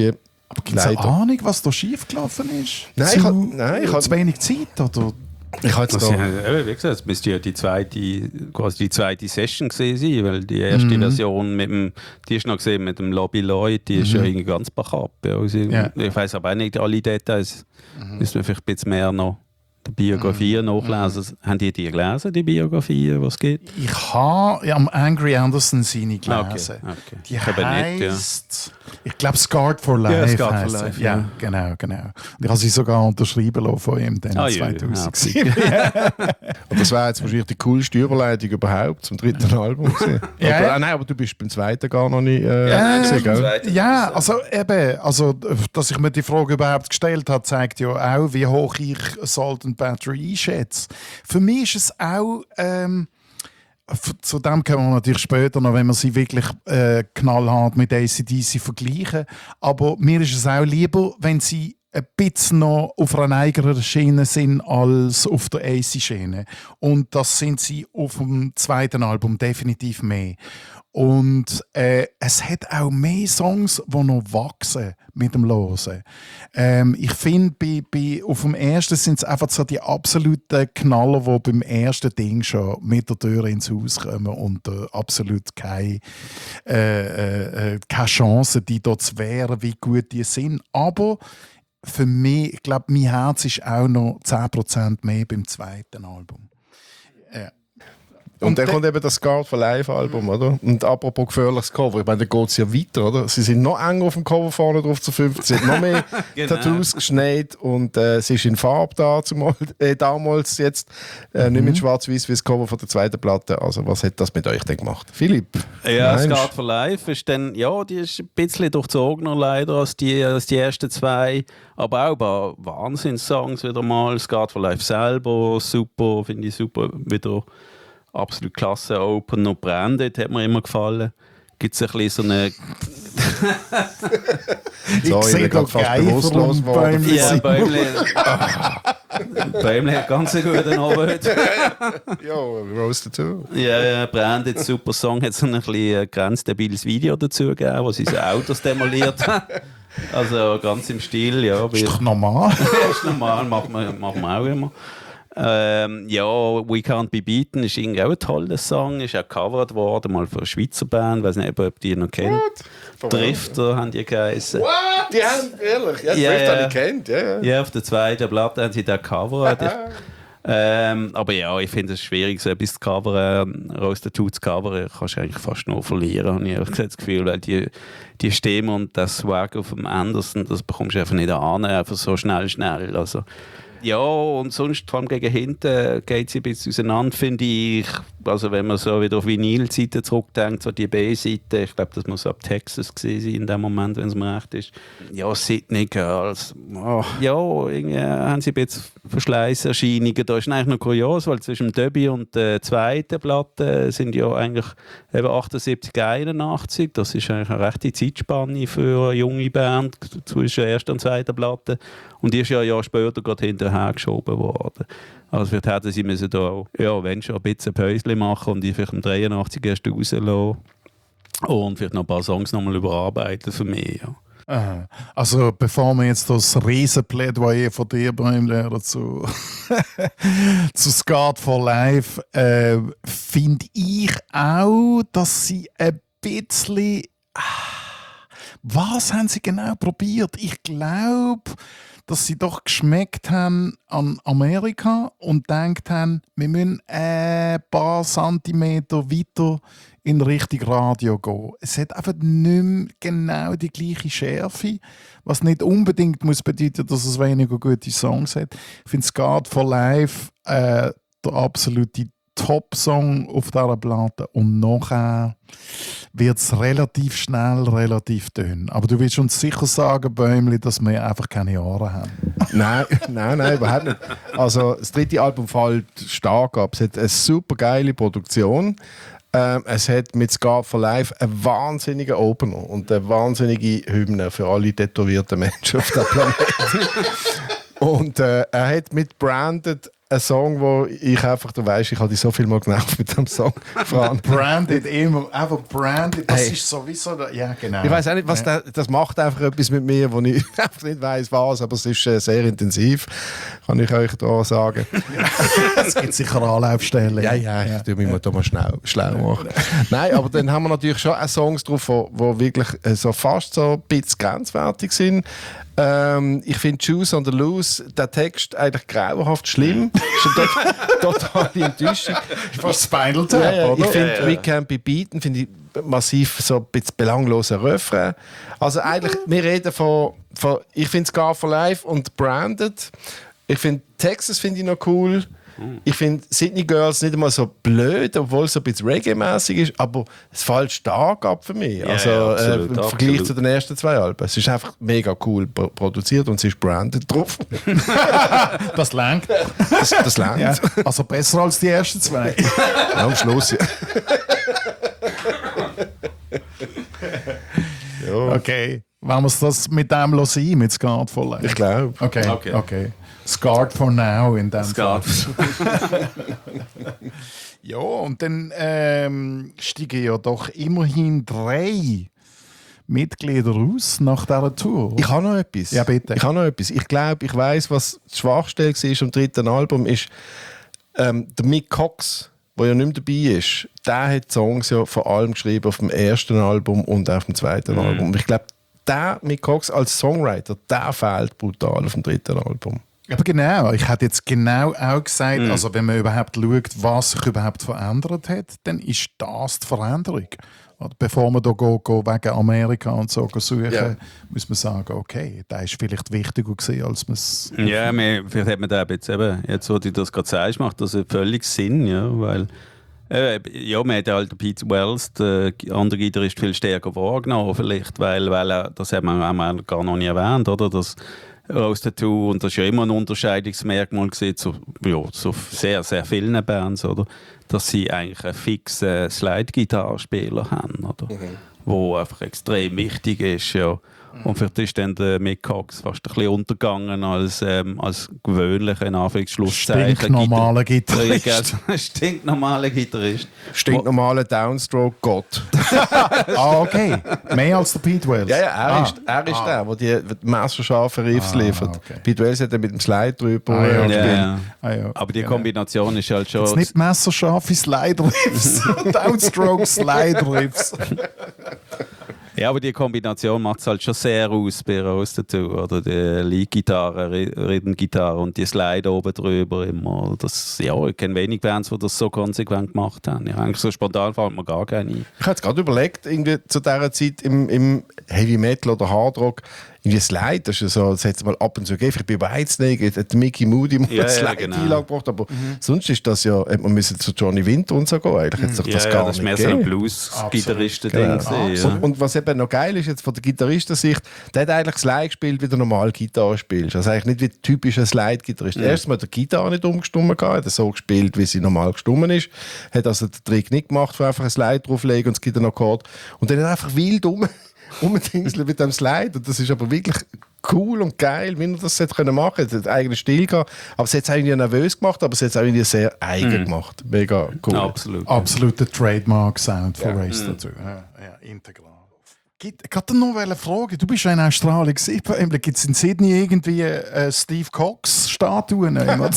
Aber gibt es eine Ahnung, was da schiefgelaufen ist? Nein, zu, ich hab, nein, ich hab, zu wenig Zeit, oder? Ich habe jetzt Das, da... ja, wie gesagt, es müsste ja die zweite, quasi die zweite Session gewesen sein, weil die erste Mhm. Version mit dem, die ist noch gesehen mit dem Lobby Lloyd, die ist ja irgendwie ganz backup. Ja. Also, Ja. Ich weiß aber auch nicht alle Details. Mhm. Müssen wir vielleicht ein bisschen mehr noch die Biografien mhm. nachlesen. Mhm. Haben die die gelesen, die Biografien, was es gibt? Ich habe ja, am Angry Anderson seine gelesen. Okay, okay. Die ich heisst, ja. ich glaube Scarred for Life. Ja, Scarred for Life, ja. ja. Genau, genau. Und ich habe sie sogar unterschrieben lassen von ihm dann ah, zweitausend. Ja, ja. Und das wäre jetzt wahrscheinlich die coolste Überleitung überhaupt zum dritten Album. ja. aber, ah, nein, aber du bist beim zweiten gar noch nicht äh, ja, gesehen, gell? Ja, also eben, also, dass ich mir die Frage überhaupt gestellt habe, zeigt ja auch, wie hoch ich Salt and Battery einschätze. Für mich ist es auch, ähm, zu dem kommen wir natürlich später noch, wenn wir sie wirklich äh, knallhart mit A C D C vergleichen, aber mir ist es auch lieber, wenn sie ein bisschen noch auf einer eigenen Schiene sind als auf der A C-Schiene. Und das sind sie auf dem zweiten Album definitiv mehr. Und äh, es hat auch mehr Songs, die noch wachsen mit dem Hören. Ähm, ich finde, bei, bei, auf dem ersten sind es einfach so die absoluten Knaller, die beim ersten Ding schon mit der Tür ins Haus kommen und äh, absolut keine, äh, äh, keine Chance, die dort zu wehren, wie gut die sind. Aber für mich, ich glaube, mein Herz ist auch noch zehn Prozent mehr beim zweiten Album. Ja. Und, und dann kommt eben das Scarred for Life Album, oder? Und apropos gefährliches Cover, ich meine, da geht es ja weiter, oder? Sie sind noch enger auf dem Cover vorne drauf zu fünfzehn, sie hat noch mehr genau. Tattoos geschneit und äh, sie ist in Farbe da, zumal, äh, damals jetzt, äh, mhm. nicht mit schwarz-weiß wie das Cover von der zweiten Platte. Also was hat das mit euch denn gemacht? Philipp? Ja, Scarred for Life ist dann, ja, die ist ein bisschen durchzogener leider als die, als die ersten zwei, aber auch ein paar Wahnsinns-Songs wieder mal. Scarred for Life selber, super, finde ich super, wieder absolut klasse. Open und Branded hat mir immer gefallen. Gibt es ein bisschen so eine... ich so, sehe gerade fast bewusstlos geworden. Ja, Bäumle... Bäumle hat ganz einen guten Abend. Ja, Roasted too. Ja, ja, Branded, super Song. Hat so ein bisschen grenzdebiles Video dazu gegeben, wo sie so Autos demoliert haben. Also ganz im Stil, ja. Ist doch normal. Ist normal, machen wir, machen wir auch immer. Ähm, ja, We Can't Be Beaten ist irgendwie auch ein toller Song, ist auch gecovert worden, mal von einer Schweizer Band, ich weiß nicht, ob die noch kennt. Drifter haben die geheißen. What? Die haben, ehrlich? Ja, ja, Drifter ja. habe ich kennt, ja, ja. Ja, auf der zweiten Platte haben sie den gecovert. ähm, aber ja, ich finde es schwierig, so etwas zu covern, Roasted Two zu covern, kannst du eigentlich fast nur verlieren, habe ich das Gefühl, weil die, die Stimme und das Swag auf dem Anderson, das bekommst du einfach nicht an, einfach so schnell, schnell, also ja, und sonst, vor allem gegen hinten, geht sie ein bisschen auseinander, finde ich. Also wenn man so wieder auf Vinyl-Seite zurückdenkt, so die B-Seite, ich glaube, das muss ab Texas gewesen sein in dem Moment, wenn es mir recht ist. Ja, Sydney Girls. Oh, ja, irgendwie haben sie ein bisschen Verschleißerscheinungen. Da ist eigentlich noch kurios, weil zwischen dem Debüt und der zweiten Platte sind ja eigentlich eben achtundsiebzig, einundachtzig. Das ist eigentlich eine rechte Zeitspanne für eine junge Band zwischen der ersten und zweiten Platte. Und die ist ja ein Jahr später gerade hinterher geschoben worden. Also vielleicht hätten sie müssen da auch, ja, wenn schon ein bisschen Päuschen machen und die vielleicht im dreiundachtzig erst rauslassen. Und vielleicht noch ein paar Songs nochmal überarbeiten für mich. Ja. Aha. Also bevor wir jetzt das Riesenplädoyer von dir Bäumle zu, zu Scarred for Life, äh, finde ich auch, dass sie ein bisschen... Was haben sie genau probiert? Ich glaube, dass sie doch geschmeckt haben an Amerika und gedacht haben, wir müssen ein paar Zentimeter weiter in Richtung Radio gehen. Es hat einfach nicht mehr genau die gleiche Schärfe, was nicht unbedingt muss bedeuten, dass es weniger gute Songs hat. Ich finde Scarred for Life äh, der absolute Top-Song auf dieser Platte und nachher wird es relativ schnell, relativ dünn. Aber du willst uns sicher sagen, Bäumli, dass wir einfach keine Ohren haben. Nein, nein, nein, überhaupt nicht. Also das dritte Album fällt stark ab. Es hat eine super geile Produktion. Ähm, es hat mit Scarred for Life einen wahnsinnigen Opener und eine wahnsinnige Hymne für alle tätowierten Menschen auf dem Planeten. Und äh, er hat mit Branded ein Song, wo ich einfach, du weißt, ich habe dich so viel mal genervt mit dem Song. Branded, immer, einfach branded. Das Hey. ist sowieso, da, ja genau. Ich weiß auch nicht, was ja. der, das macht einfach etwas mit mir, wo ich einfach nicht weiss, was, aber es ist äh, sehr intensiv, kann ich euch da sagen. Es gibt sicher Anlaufstellen. Ja, ja, ich tue mich mal da mal schnell, schlau machen. Nein, aber dann haben wir natürlich schon auch Songs drauf, die wirklich äh, so fast so ein bisschen grenzwertig sind. Ähm, ich finde Choose on the Loose, der Text eigentlich grauenhaft schlimm. Das ist eine tot- totale Enttäuschung. Fast Spinal Tap, Ja, ja, oder? ich finde Ja, ja. We Can't Be Beaten finde ich massiv so ein bisschen belangloser Refrain. Also eigentlich, wir reden von, von ich finde Scar for Life und Branded. Ich finde Texas finde ich noch cool. Ich finde Sydney Girls nicht einmal so blöd, obwohl es so ein bisschen Reggae-mäßig ist, aber es fällt stark ab für mich. Ja, also ja, äh, absolut, im Vergleich absolut. zu den ersten zwei Alben. Es ist einfach mega cool pro- produziert und es ist branded drauf. Das langt. Das, das lernt. Ja. Also besser als die ersten zwei. Ja, am Schluss. Ja. Ja, Okay. Wollen wir das mit dem sein, mit Scarred for Life? ich glaube. Okay, Okay. okay. Scarred for now in dem Es Fall. geht. Ja, und dann ähm, steigen ja doch immerhin drei Mitglieder aus nach dieser Tour. Ich habe noch etwas. Ja, bitte. Ich habe noch etwas. Ich glaube, ich weiß, was die Schwachstelle war am dritten Album, ist ähm, der Mick Cox, der ja nicht mehr dabei ist. Der hat Songs ja vor allem geschrieben auf dem ersten Album und auf dem zweiten Mhm. Album. Und ich glaube, der Mick Cox als Songwriter, der fehlt brutal auf dem dritten Album. Aber genau, ich hätte jetzt genau auch gesagt, Mhm. also wenn man überhaupt schaut, was sich überhaupt verändert hat, dann ist das die Veränderung. Oder bevor man da go, go wegen Amerika und so go suchen, Ja. muss man sagen, okay, der ist vielleicht wichtiger gewesen, als man es... Ja, wir, vielleicht hat man da jetzt eben, jetzt wo du das gerade sagst, macht das völlig Sinn, ja, weil äh, ja, man hat ja halt den Pete Wells, der andere Gitarrist, viel stärker wahrgenommen, vielleicht, weil, weil er, das haben wir, haben wir gar noch nie erwähnt, oder, das Rose Tattoo, und das ist ja immer ein Unterscheidungsmerkmal gewesen, zu, ja, zu sehr, sehr vielen Bands, oder, dass sie eigentlich einen fixen Slide-Gitarrespieler haben, oder, wo einfach extrem wichtig ist, ja. Und vielleicht ist dann der Mick Cox fast ein bisschen untergegangen als, ähm, als gewöhnlicher, in Anführungszeichen, Stinknormaler Gitarrist. Stinknormaler Gitarrist. Stinknormaler Downstroke-Gott. Ah, okay. Mehr als der Pete Wells. Ja, ja, er Ah. ist, er ist der, der die, die messerscharfen Riffs Ah, liefert. okay. Pete Wells hat dann mit dem Slide drüber Ah, ja, äh, okay. gespielt. Ja. Ah, ja. Aber die Genau. Kombination ist halt schon... Jetzt nicht messerscharfe Slide-Riffs, Downstroke Slide-Riffs. Ja, aber die Kombination macht es halt schon sehr aus bei Rose Tattoo, oder die Lead-Gitarre, Rhythm-Gitarre und die Slide oben drüber immer. Das, ja, ich kenne wenig Bands, die das so konsequent gemacht haben. Ja, eigentlich so spontan fällt mir gar keine ein. Ich habe jetzt gerade überlegt, irgendwie zu dieser Zeit im, im Heavy Metal oder Hard Rock, irgendwie Slide, das ist ja so, das hat es mal ab und zu gegeben. Ich bin bei Whitesnake, hat Mickey Moody mal Ja, eine ja, Slide genau. Einlage gebracht, aber sonst ist das ja, man müsste zu Johnny Winter und so gehen, eigentlich hätte es doch Ja, das ja, gar das ist mehr nicht so ein gegeben. Blues-Gitarristen-Ding. Genau. gewesen, Und, und was eben noch geil ist jetzt von der Gitarristensicht, der hat eigentlich Slide gespielt, wie der normal Gitarre spielst. Also eigentlich nicht wie der typische Slide-Gitarrist. Mhm. Erstmal hat der Gitarre nicht umgestummen gehabt, hat er so gespielt, wie sie normal gestummen ist. Hat also den Trick nicht gemacht, wo einfach ein Slide drauflegen und es gibt einen Akkord. Und dann hat er einfach wild um umdingseln mit dem Slide. Und das ist aber wirklich cool und geil, wie er das hätte können machen. Es hat eigenen Stil gehabt, aber es hat es irgendwie nervös gemacht, aber es hat es auch irgendwie sehr eigen gemacht. Mega cool. ja. Absolut. Absoluter Trademark-Sound von Ja. Race dazu. Ja, ja, integral. Gibt- Ich wollte noch eine Frage. Du bist ja in Australien gewesen. Gibt es in Sydney irgendwie äh, Steve Cox-Statuen?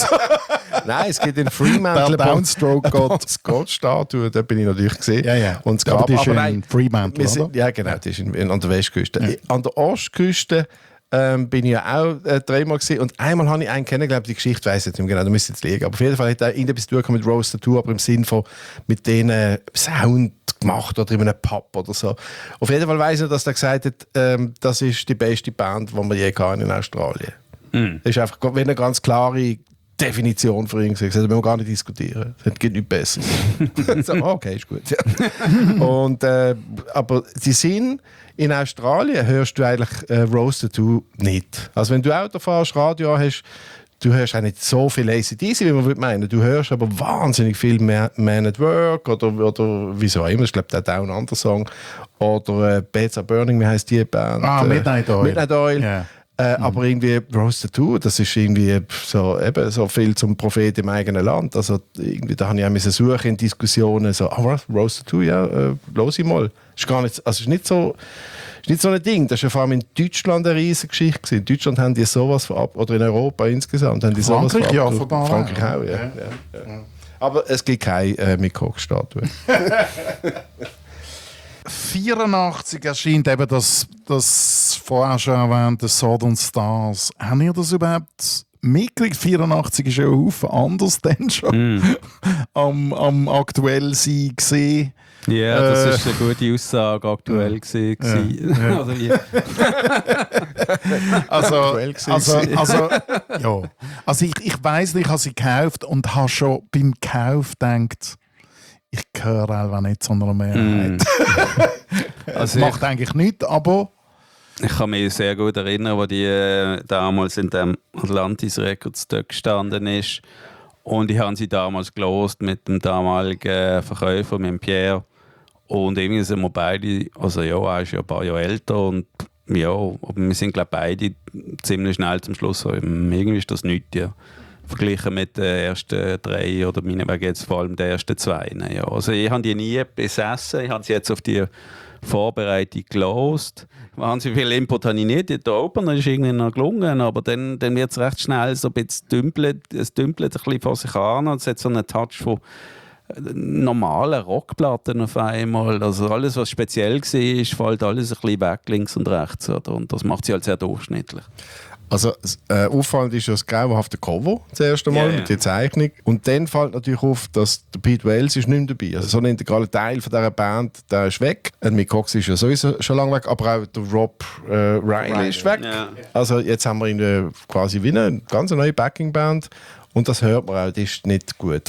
Nein, es gibt in Fremantle Der Downstroke-Gott Gott-Statue, da bin ich natürlich gesehen. Ja, ja. Und es Aber gab, die ist aber in nein, Fremantle, wir sind, oder? ja genau, die ist in, in, an der Westküste. An der Ostküste ähm, bin ich ja auch äh, dreimal gesehen und einmal habe ich einen kennengelernt, die Geschichte weiss ich jetzt nicht mehr genau, da müsste jetzt liegen. Aber auf jeden Fall hat er irgendetwas zu tun mit Rose Tattoo, aber im Sinn von mit denen Sound gemacht oder in einem Pub oder so. Auf jeden Fall weiss ich, dass er gesagt hat, ähm, das ist die beste Band, die wir je hatten in Australien. Mhm. Das ist einfach wie eine ganz klare Definition für ihn gesagt. Das müssen wir gar nicht diskutieren. Es gibt nichts Besseres. So, okay, ist gut. Ja. Und, äh, aber die sind in Australien hörst du eigentlich äh, Rose Tattoo nicht. Also wenn du Auto fährst, Radio hast, du hörst auch nicht so viel A C D C, wie man meinen. Du hörst aber wahnsinnig viel Man, Man at Work oder, oder wieso auch immer. Ich glaube, der hat auch einen anderen Song. Oder äh, Beds Are Burning, wie heisst die Band? Ah, Äh, Midnight Oil. Midnight Oil. Ja. Äh, mhm. Aber irgendwie Rose Tattoo, das ist irgendwie so, eben, so viel zum Prophet im eigenen Land. Also irgendwie, da habe ich auch müssen suchen in Diskussionen, so, ah was, Rose Tattoo, ja, äh, los ich mal. Ist gar nicht, also ist nicht so, ist nicht so ein Ding. Das war ja vor allem in Deutschland eine riesige Geschichte. In Deutschland haben die sowas ab, oder in Europa insgesamt haben die sowas Frankreich, ja, von Frankreich auch, ja. ja. ja, ja. Aber es gibt keine äh, Mikko-Statue. vierundachtzig erscheint eben das, das vorher schon erwähnte Southern Stars. Haben ihr das überhaupt mitgekriegt? vierundachtzig ist ja ein Haufen anders denn schon mm. am, am aktuell sein gesehen. Ja, yeah, das äh, ist eine gute Aussage, aktuell gesehen. Ja, ja. also, ja. also, also, also, ja. also ich, ich weiss nicht, ich habe sie gekauft und habe schon beim Kauf gedacht, ich gehöre einfach nicht zu einer Mehrheit. Mm. also macht ich, eigentlich nichts, aber... Ich kann mich sehr gut erinnern, wo die äh, damals in dem Atlantis Records dort gestanden ist. Und ich habe sie damals gelost mit dem damaligen Verkäufer, mit dem Pierre. Und irgendwie sind wir beide, also ja, er ist ja ein paar Jahre älter und ja, aber wir sind glaube beide ziemlich schnell zum Schluss so, irgendwie ist das nichts, ja. Verglichen mit den ersten drei oder meinetwegen jetzt vor allem den ersten zwei. Ja. Also ich habe die nie besessen, ich habe sie jetzt auf die Vorbereitung gelost. Wahnsinnig viel Input habe ich nicht, der Opener ist irgendwie noch gelungen, aber dann, dann wird es recht schnell so ein bisschen dümpelt, es dümpelt ein bisschen vor sich an und es hat so einen Touch von normalen Rockplatten auf einmal. Also alles, was speziell war, fällt alles ein bisschen weg, links und rechts. Oder? Und das macht sie halt sehr durchschnittlich. Also äh, auffallend ist ja das grauenhafte Cover das erste Mal, yeah, mit der Zeichnung. Und dann fällt natürlich auf, dass der Pete Wales ist nicht mehr dabei. Also so ein integraler Teil von dieser Band, der ist weg. Und Mick Cox ist ja sowieso schon lange weg, aber auch der Rob äh, Riley, Riley ist weg. Yeah. Also jetzt haben wir ihn quasi wie eine ganz neue Backing-Band. Und das hört man auch, das ist nicht gut.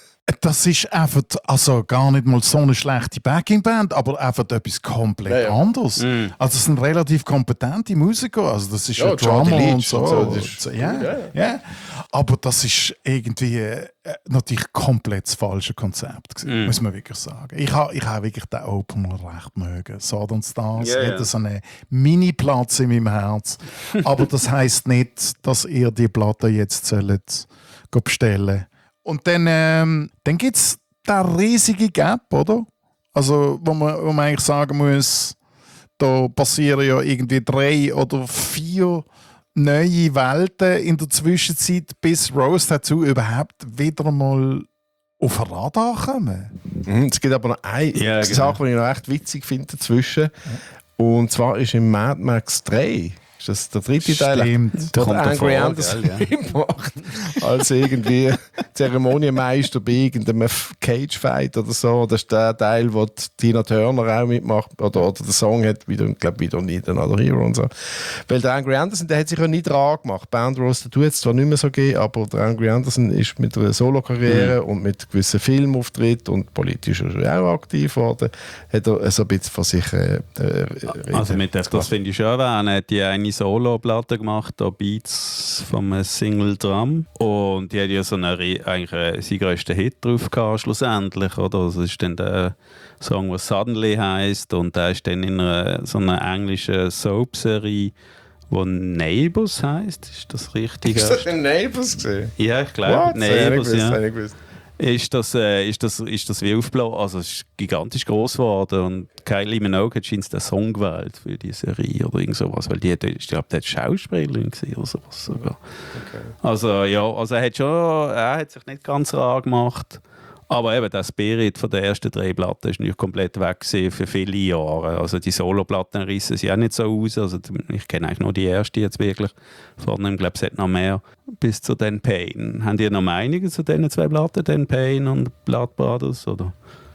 Das ist einfach also gar nicht mal so eine schlechte Backing-Band, aber einfach etwas komplett ja, ja. anderes. Mm. Also es sind relativ kompetente Musiker, also das ist ja, ein Drummer und so. Und so. Das ist, so ja, ja. Ja. Aber das ist irgendwie äh, natürlich komplett das falsche Konzept, mm. muss man wirklich sagen. Ich habe ich ha wirklich den Opener recht mögen. Southern Stars yeah, hat so einen Mini-Platz in meinem Herz. Aber das heisst nicht, dass ihr die Platte jetzt sollt bestellen sollt. Und dann, ähm, dann gibt es den riesigen Gap, oder? Also, wo man, wo man eigentlich sagen muss, da passieren ja irgendwie drei oder vier neue Welten in der Zwischenzeit, bis Rose Tattoo überhaupt wieder mal auf den Radar kommen. Mhm, es gibt aber noch eine ja, Sache, genau. die ich noch echt witzig finde dazwischen. Ja. Und zwar ist im Mad Max drei. Das der dritte Teil. Stimmt. Der Angry Anderson gemacht. Als irgendwie Zeremonienmeister bei irgendeinem Cage-Fight oder so. Das ist der Teil, wo Tina Turner auch mitmacht. Oder, oder der Song hat wieder, ich glaube, wieder nicht Another Hero und so. Weil der Angry Anderson, der hat sich ja nie dran gemacht. Band Rose Tattoo hat es zwar nicht mehr so gegeben, aber der Angry Anderson ist mit einer Solo-Karriere mhm. und mit gewissen Filmauftritten und politisch auch aktiv geworden. Hat er so ein bisschen von sich äh, Also mit das, das finde ich schon erwähnen. Er hat die eine Solo-Platte gemacht, da Beats vom Single Drum. Und die hat ja so eine, eigentlich einen, seinen grössten Hit drauf gehabt, schlussendlich. Oder? Das ist dann der Song, der Suddenly heisst. Und der ist dann in einer, so einer englischen Soap-Serie, die Neighbours heisst. Ist das richtig? Ist das in Neighbours gesehen? Ja, ich glaube. Neighbours, ja. Ist das, äh, ist das, ist das wie aufgeblasen. Also es ist gigantisch gross geworden und Kylie Minogue hat scheint den Song gewählt für die Serie oder irgend sowas, weil die hat, ich glaube, die hat Schauspielerin oder sowas sogar. Okay. Also ja, also er hat schon, er hat sich nicht ganz rar gemacht, aber eben der Spirit von der ersten drei Platten ist nicht komplett weg für viele Jahre. Also die Solo-Platten rissen sie auch nicht so aus. Also ich kenne eigentlich nur die erste jetzt wirklich. Vorne, ich glaube, es hat noch mehr. Bis zu Dan Payne. Habt ihr noch Meinungen zu diesen zwei Platten, Dan Payne und Blood Brothers? Oder?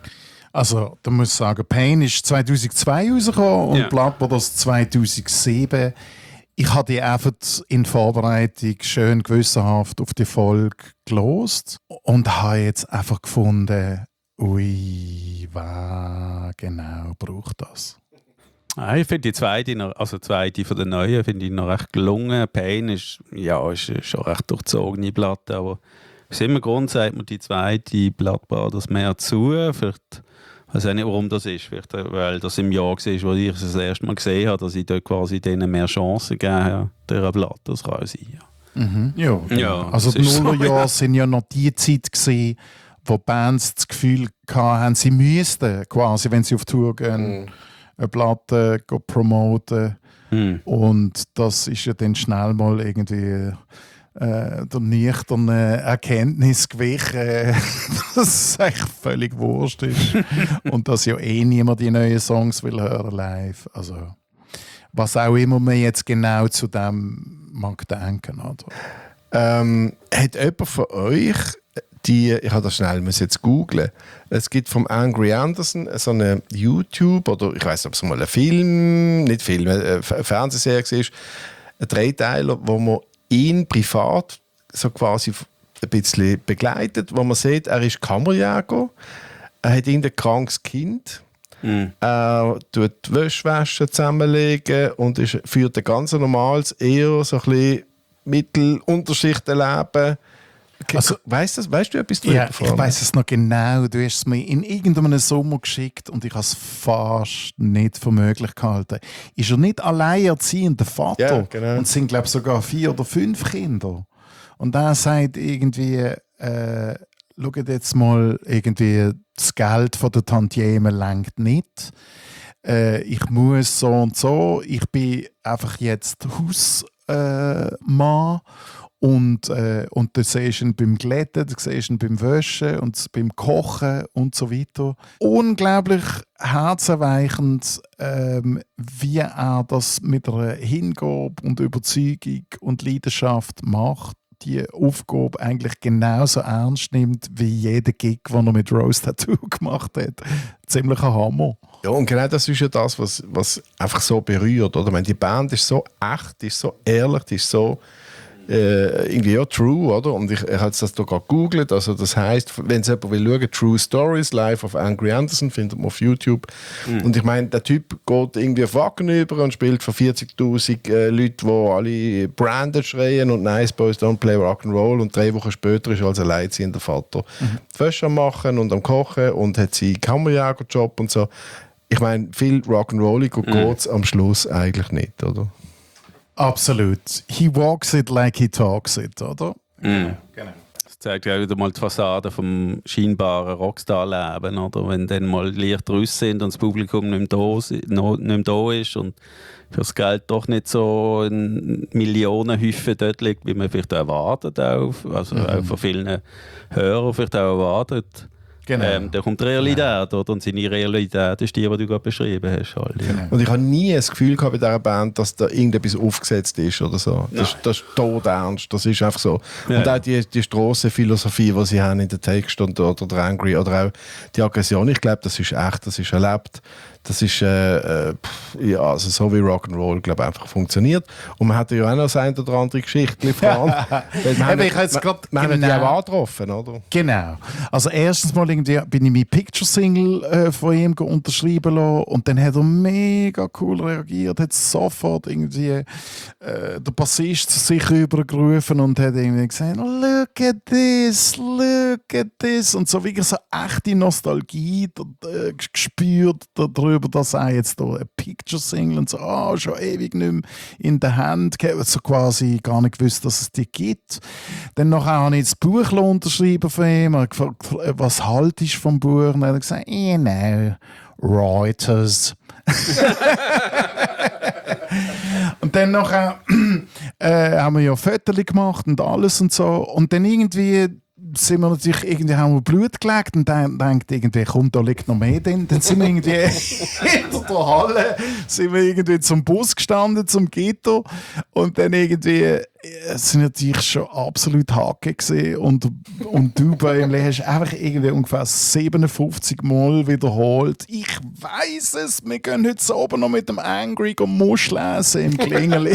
Also, da muss ich sagen, Payne ist zweitausendzwei rausgekommen und ja. Blood Brothers zweitausendsieben. Ich habe die einfach in Vorbereitung schön gewissenhaft auf die Folge gelost und habe jetzt einfach gefunden, ui, was genau braucht das? Ah, ich finde die zweite, noch, also die zweite von den neuen, finde ich noch recht gelungen. Payne ist, ja, ist schon recht durchzogene Platte, aber aus immer Grund sagt man die zweite Blood Brothers mehr zu. Vielleicht Ich weiß auch nicht, warum das ist. Vielleicht, weil das im Jahr war, wo ich es das erste Mal gesehen habe, dass ich dort quasi denen mehr Chancen gegeben habe, dieser Platte. Das kann auch sein, ja. Mhm. Ja, Ja, also das die ist so, Nullerjahre ja. sind ja noch die Zeit gewesen, wo Bands das Gefühl hatten, sie müssten quasi, wenn sie auf Tour gehen, Mhm. eine Platte go promoten. Hm. Und das ist ja dann schnell mal irgendwie äh, der nüchternen Erkenntnis gewichen, dass es echt völlig wurscht ist. Und dass ja eh niemand die neuen Songs will hören live. Also, was auch immer man jetzt genau zu dem mag denken. Oder? Ähm, hat jemand von euch die, ich habe das schnell muss jetzt googlen. Es gibt vom Angry Anderson so eine YouTube oder ich weiß nicht, ob es mal ein Film, nicht Film, eine Fernsehserie war, ein Dreiteiler, wo man ihn privat so quasi ein bisschen begleitet, wo man sieht, er ist Kammerjäger, er hat irgendein krankes Kind. Mhm. Er tut die Wäschwäsche zusammenlegen und ist, führt ein ganz normales, eher so ein bisschen Mittelunterschichtenleben. Also, weißt, das, weißt du etwas darüber? Ja, ich weiss es noch genau. Du hast es mir in irgendeinem Sommer geschickt und ich habe es fast nicht für möglich gehalten. Ist er nicht alleinerziehender Vater? Ja, genau. Und es sind, glaube ich, sogar vier oder fünf Kinder. Und er sagt irgendwie, äh, schaut jetzt mal, irgendwie das Geld von der Tantiemen reicht nicht. Äh, ich muss so und so. Ich bin einfach jetzt Hausmann. Äh, Und, äh, und du siehst ihn beim Glätten, du siehst ihn beim Waschen und beim Kochen und so weiter. Unglaublich herzerweichend, ähm, wie er das mit einer Hingabe und Überzeugung und Leidenschaft macht. Die Aufgabe eigentlich genauso ernst nimmt wie jeder Gig, den er mit Rose Tattoo gemacht hat. Ziemlicher Hammer. Ja, und genau das ist ja das, was, was einfach so berührt. Oder? Ich meine, die Band ist so echt, die ist so ehrlich, die ist so Äh, irgendwie ja true, oder? Und ich, ich habe das hier gerade gegoogelt. Also das heisst, wenn es jemand will schauen, True Stories live auf Angry Anderson, findet man auf YouTube. Mhm. Und ich meine, der Typ geht irgendwie auf Wacken über und spielt für vierzigtausend äh, Leute, die alle Branded schreien und Nice Boys Don't Play Rock'n'Roll. Und drei Wochen später ist er als alleinziehender Vater mhm. die Wäsche am Machen und am Kochen und hat seinen Kammerjägerjob und so. Ich meine, viel Rock'n'Rollig mhm. geht es am Schluss eigentlich nicht, oder? Absolut. He walks it like he talks it, oder? Mhm. Genau. Das zeigt ja wieder mal die Fassade vom scheinbaren Rockstar-Leben, oder? Wenn dann mal Lichter raus sind und das Publikum nicht mehr da, nicht mehr da ist und für das Geld doch nicht so in Millionenhäufen dort liegt, wie man vielleicht erwartet, auch, also mhm. auch von vielen Hörern vielleicht auch erwartet. Genau. Ähm, da kommt die Realität, genau. Oder? Und seine Realität ist die, die du gerade beschrieben hast. Halt, ja. Genau. Und ich habe nie das Gefühl gehabt bei dieser Band, dass da irgendetwas aufgesetzt ist oder so. Das, das ist todernst, das ist einfach so. Ja. Und auch die, die Strassenphilosophie, die sie haben in den Text und, oder der Angry oder auch die Aggression, ich glaube, das ist echt, das ist erlebt. Das ist äh, äh, ja, also so wie Rock'n'Roll, glaube ich, einfach funktioniert. Und man hat ja auch noch das eine oder andere Geschichte dran. wir haben, ich jetzt wir, grad, wir genau. haben die auch angetroffen, oder? Genau. Also erstens mal irgendwie bin ich meine Picture-Single äh, von ihm unterschreiben lassen und dann hat er mega cool reagiert, hat sofort irgendwie äh, der Bassist zu sich rübergerufen und hat irgendwie gesagt, look at this, look at this und so wirklich so echte Nostalgie äh, gespürt darüber, dass er jetzt da eine Picture-Single und so, ah, oh, schon ewig nicht mehr in der Hand gehabt, so quasi gar nicht gewusst, dass es die gibt. Dann nachher habe ich das Buch unterschrieben von ihm, habe gefragt, was haltest du vom Buch? Und er hat gesagt, you know, Reuters. Und dann nachher äh, haben wir ja Fotos gemacht und alles und so. Und dann irgendwie sind wir natürlich irgendwie, haben wir Blut gelegt und dann denkt irgendwie, komm, da liegt noch mehr drin. Dann sind wir irgendwie hinter der Halle, sind wir irgendwie zum Bus gestanden, zum Ghetto und dann irgendwie es sind natürlich schon absolut Hacke gesehen und, und du bei ihm hast einfach irgendwie ungefähr siebenundfünfzig Mal wiederholt. Ich weiss es, wir gehen heute so oben noch mit dem Angry Musch lesen im Klingeli.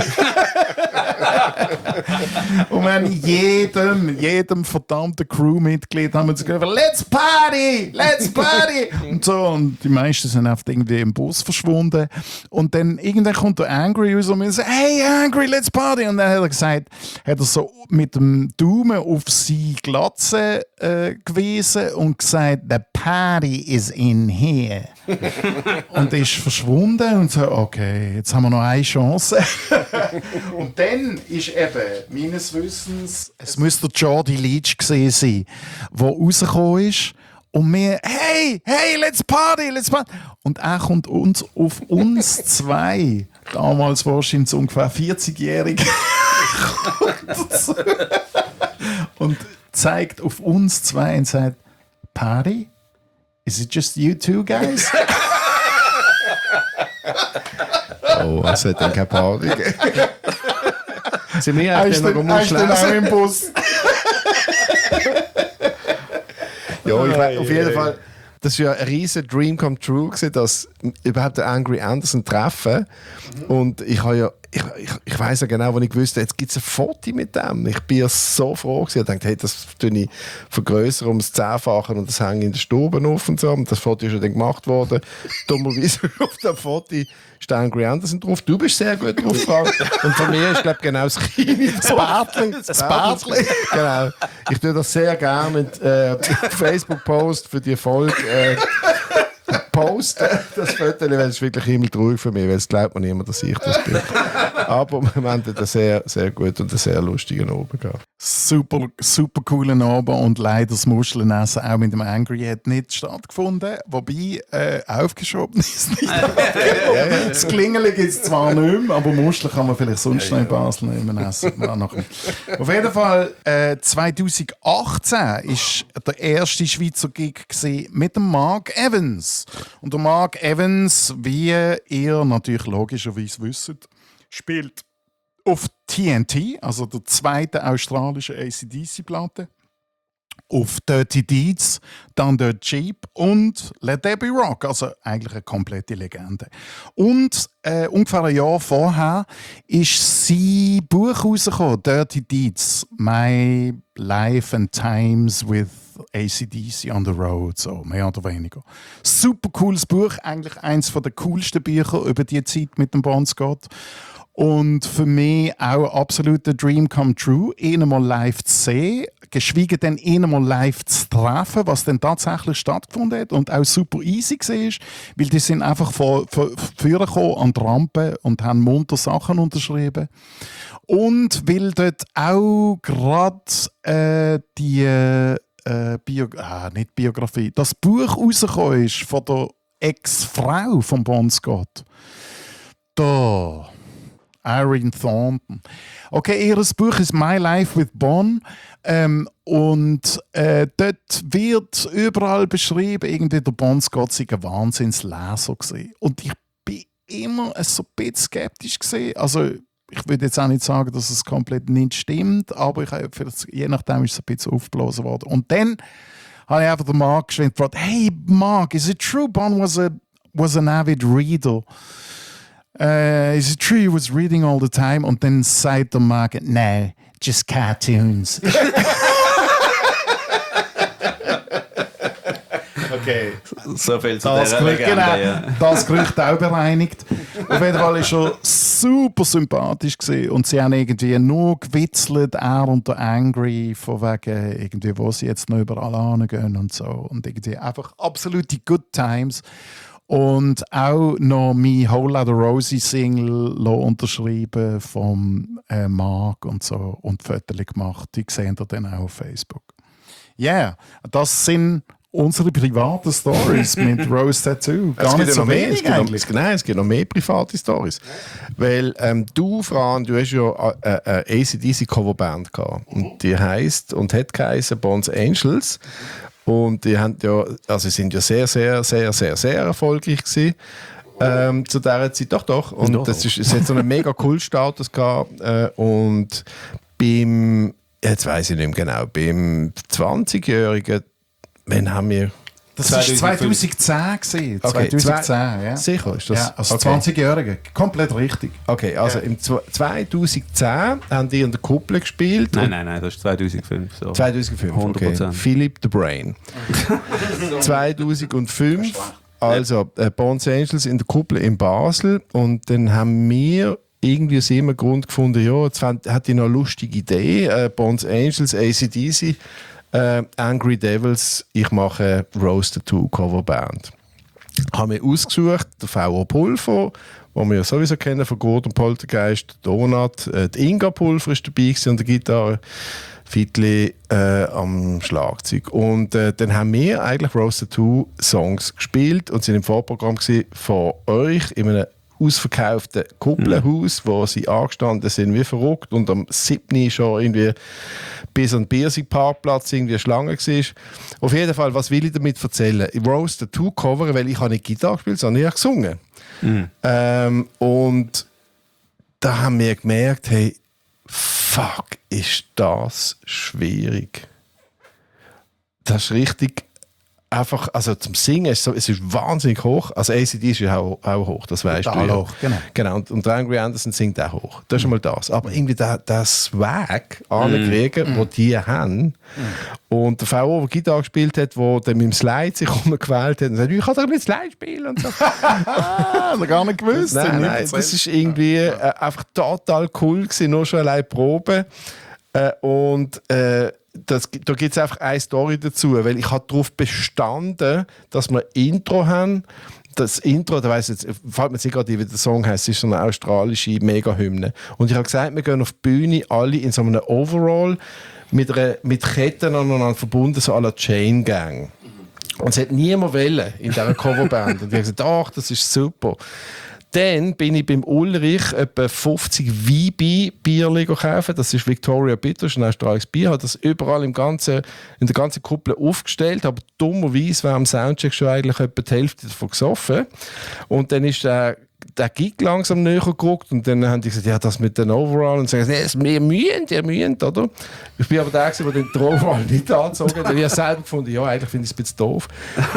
Und wir haben jedem, jedem verdammten Crewmitglied haben wir gesagt, let's party, let's party und so und die meisten sind einfach irgendwie im Bus verschwunden und dann irgendwann kommt der Angry raus und wir sagen, hey Angry, let's party und dann hat er gesagt, gesagt, hat er so mit dem Daumen auf seine Glatze äh, gewiesen und gesagt, the party is in here. Und ist verschwunden und so, okay, jetzt haben wir noch eine Chance. Und dann ist eben, meines Wissens, es müsste Jordi Leach gesehen sein, der rausgekommen ist. Und wir, hey, hey, let's party, let's party. Und er kommt uns auf uns zwei, damals wahrscheinlich so ungefähr vierzig-jährige, und zeigt auf uns zwei und sagt, Party? Is it just you two guys? Oh, es hat dann keine Party gegeben. Sind wir Hast eigentlich du noch hast du dann auch im Bus? Ja, ich weiß, auf jeden Fall, das war ja ein riesen Dream come true gewesen, dass überhaupt den Angry Anderson treffen. Mhm. Und ich habe ja, ich, ich, ich weiss ja genau, wo ich wusste, jetzt gibt es ein Foto mit dem. Ich bin ja so froh gewesen. Ich dachte, hey, das tue ich vergrößern um das Zehnfache und das hängt in der Stube auf und so. Und das Foto ist ja dann gemacht worden. Dummerweise auf dem Foto ist der Angry Anderson drauf. Du bist sehr gut drauf, Frank. Und von mir ist, glaube ich, genau das Kini. Das Bartli. Das Bartli. Genau. Ich tue das sehr gerne mit äh, Facebook-Post für die Folge. Äh, posten, das Foto, weil es ist wirklich himmeltraurig für mich, weil es glaubt man niemand, dass ich das bin. Aber wir haben einen sehr, sehr gut und einen sehr lustigen Abend gehabt. Super, super coolen Abend und leider das Muschelenessen auch mit dem Angry hat nicht stattgefunden. Wobei, äh, aufgeschoben ist nicht. Das Klingeln gibt es zwar nicht mehr, aber Muscheln kann man vielleicht sonst noch in Basel nicht mehr essen. Auf jeden Fall, äh, zwanzig achtzehn war der erste Schweizer Gig gewesen mit dem Mark Evans. Und der Mark Evans, wie ihr natürlich logischerweise wisst, spielt auf T N T, also der zweiten australischen A C D C-Platte, auf Dirty Deeds, dann der Jeep und Let There Be Rock, also eigentlich eine komplette Legende. Und äh, ungefähr ein Jahr vorher ist sein Buch rausgekommen, Dirty Deeds, My Life and Times with A C D C on the Road, so mehr oder weniger. Super cooles Buch, eigentlich eines der coolsten Bücher über die Zeit mit dem Bon Scott. Und für mich auch absoluter Dream come true, ihn mal live zu sehen, geschweige denn ihn mal live zu treffen, was dann tatsächlich stattgefunden hat und auch super easy war, weil die sind einfach vor, vor, vorne gekommen an die Rampe und haben munter Sachen unterschrieben. Und weil dort auch gerade äh, die äh, Bio, ah, nicht Biografie, das Buch rausgekommen ist von der Ex-Frau von Bon Scott. Da... Irene Thornton. Okay, ihr Buch ist My Life with Bon. Ähm, und äh, dort wird überall beschrieben, irgendwie der Bon Scott sei ein Wahnsinnsleser gewesen. Und ich bin immer so ein bisschen skeptisch gewesen. Also, ich würde jetzt auch nicht sagen, dass es komplett nicht stimmt, aber ich habe vielleicht, je nachdem ist es ein bisschen aufgeblasen worden. Und dann habe ich einfach den Mark geschwind gefragt, hey Mark, is it true Bon was, a, was an avid reader? Uh, is it true he was reading all the time? Und dann sagt der Mark, no, just cartoons. Okay. So viel zu das dieser Gerücht, Legende, genau, ja. das Gerücht auch bereinigt. Auf jeden Fall war er super sympathisch gewesen. Und sie haben irgendwie nur gewitzelt, er und der Angry, von wegen irgendwie, wo sie jetzt noch überall hingehen und so. Und irgendwie einfach absolute Good Times. Und auch noch mein Whole Lotta Rosie Single unterschrieben vom äh, Mark und so und Fotos gemacht. Die sehen ihr dann auch auf Facebook. Ja, yeah, das sind unsere privaten Stories mit Rose Tattoo. Gar nicht so mehr, wenig es gibt eigentlich. Noch, nein, es gibt noch mehr private Stories. Weil ähm, du, Fran, du hast ja eine, eine A C D C-Coverband gehabt. Und die heisst und hat geheißen Bones Angels. Und die haben ja, also sind ja sehr, sehr, sehr, sehr, sehr erfolgreich gewesen. Ähm, zu dieser Zeit, doch, doch. Und doch. das ist, es hat so einen mega Kultstatus gehabt. Äh, und beim, jetzt weiss ich nicht mehr genau, beim zwanzigjährigen, wann haben wir... Das war zweitausendzehn gewesen. Okay, zweitausendzehn, ja. Sicher ist das? Ja, also okay. zwanzigjährige. Komplett richtig. Okay, also Ja. im zweitausendzehn haben die in der Kuppel gespielt. Nein, nein, nein, das ist zweitausendfünf. So. zweitausendfünf, hundert okay. Prozent. Philip the Brain. zweitausendfünf, also äh, Bones Angels in der Kuppel in Basel. Und dann haben wir irgendwie aus immer Grund gefunden, ja, jetzt hat ich noch eine lustige Idee, äh, Bones Angels, A C D C, äh, Angry Devils, ich mache Rose the Two Coverband. Habe mir ausgesucht, der V O Pulver, den wir ja sowieso kennen von Gordon Poltergeist, Donut, äh, die Inga Pulver ist dabei gewesen an der Gitarre, Fiddli äh, am Schlagzeug. Und äh, dann haben wir eigentlich Rose the Two Songs gespielt und sind im Vorprogramm gewesen von euch in einem ausverkauften Kuppelhaus, mhm. wo sie angestanden sind wie verrückt und am siebten schon irgendwie bis an den Biersig-Parkplatz irgendwie Schlange war. Auf jeden Fall, was will ich damit erzählen? Rose the Two covern, weil ich habe nicht Gitarre gespielt, sondern ich habe gesungen. Mhm. Ähm, und da haben wir gemerkt, hey, fuck, ist das schwierig. Das ist richtig einfach, also zum Singen ist so, es ist wahnsinnig hoch. Also A C D ist ja auch, auch hoch, das weißt du. Ja. Hoch, genau. genau. Und, und Angry Anderson singt auch hoch. Das ist schon mal das. Aber irgendwie der, der Swag ankriegen, mm. wo die haben. Mm. Und der V O, der Gitarre gespielt hat, der dann mit dem Slide sich umgewählt hat und sagt, ich kann doch mit Slide spielen und so. ah, das gar nicht gewusst. Nein, nein, das ist irgendwie äh, einfach total cool gewesen, nur schon allein Proben. Äh, und äh, Das, da gibt es einfach eine Story dazu, weil ich habe darauf bestanden, dass wir ein Intro haben. Das Intro, da weiss jetzt, fällt mir nicht gerade ein, wie der Song heisst, ist so eine australische Mega-Hymne. Und ich habe gesagt, wir gehen auf die Bühne, alle in so einem Overall, mit, einer, mit Ketten aneinander verbunden, so à la Chain Gang. Und es hat niemand wollen in dieser Coverband. Und ich habe gesagt, ach, das ist super. Dann bin ich beim Ulrich etwa fünfzig V B-Bier kaufen. Das ist Victoria Bitter, ein australisches Bier. Hat das überall im ganzen, in der ganzen Kuppel aufgestellt. Aber dummerweise war am Soundcheck schon eigentlich etwa die Hälfte davon gesoffen. Und dann ist der, der Gig langsam näher gerückt. Und dann haben die gesagt, ja, das mit den Overall. Und sagen, nee, wir mühen, ihr mühen, oder? Ich bin aber der, der den Overall nicht angezogen hat. Ich habe selber gefunden, ja, eigentlich finde ich es ein bisschen doof.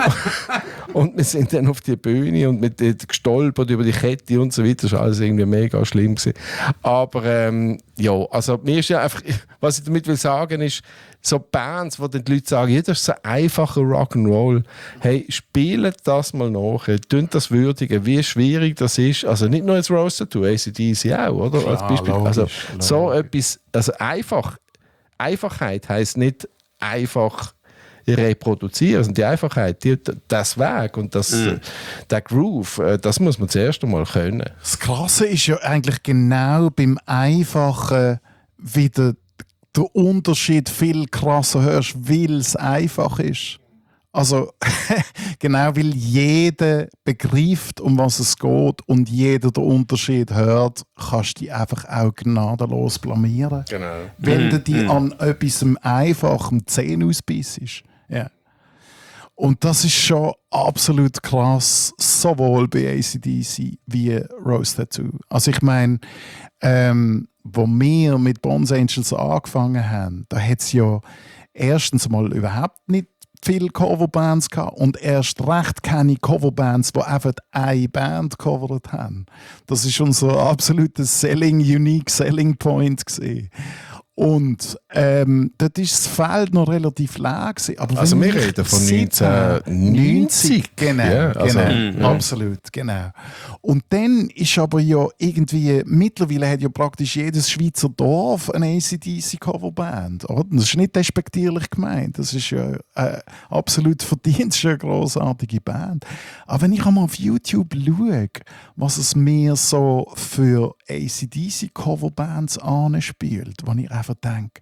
Und wir sind dann auf die Bühne und mit äh, gestolpert über die Kette und so weiter. Das war alles irgendwie mega schlimm gewesen. Aber ähm, ja, also mir ist ja einfach, was ich damit will sagen ist, so Bands, wo dann die Leute sagen, ja, das ist so einfacher Rock'n'Roll. Hey, spielt das mal nach, tönt das würdigen, wie schwierig das ist. Also nicht nur als Rose the Two, A C D C auch, oder? Klar, als Beispiel. logisch, also logisch. so etwas, also einfach, Einfachheit heisst nicht einfach reproduzieren. Also die Einfachheit, die, das Weg und das, mm. der Groove, das muss man zuerst einmal können. Das Krasse ist ja eigentlich genau beim Einfachen wieder der Unterschied viel krasser hörst, weil es einfach ist. Also genau, weil jeder begreift, um was es geht und jeder den Unterschied hört, kannst du dich einfach auch gnadenlos blamieren. Genau. Wenn mm. du dich mm. an etwas Einfachem Zähne ausbissest. Ja. Und das ist schon absolut krass, sowohl bei A C D C wie Rose the Two. Also ich meine, ähm, wo wir mit Bones Angels angefangen haben, da hat es ja erstens mal überhaupt nicht viele Coverbands gehabt und erst recht keine Coverbands, die einfach eine Band covert haben. Das ist unser absoluter Selling, Unique Selling Point gewesen. Und ähm, dort war das Feld noch relativ leer. Aber also wir reden von neunzehnhundertneunzig. Genau, ja, also, genau mm, absolut, genau. Und dann ist aber ja irgendwie, mittlerweile hat ja praktisch jedes Schweizer Dorf eine A C D C-Coverband. Das ist nicht despektierlich gemeint, das ist ja äh, absolut verdient, das ist eine grossartige Band. Aber wenn ich einmal auf YouTube schaue, was es mir so für A C D C-Coverbands anspielt, wo ich einfach denke,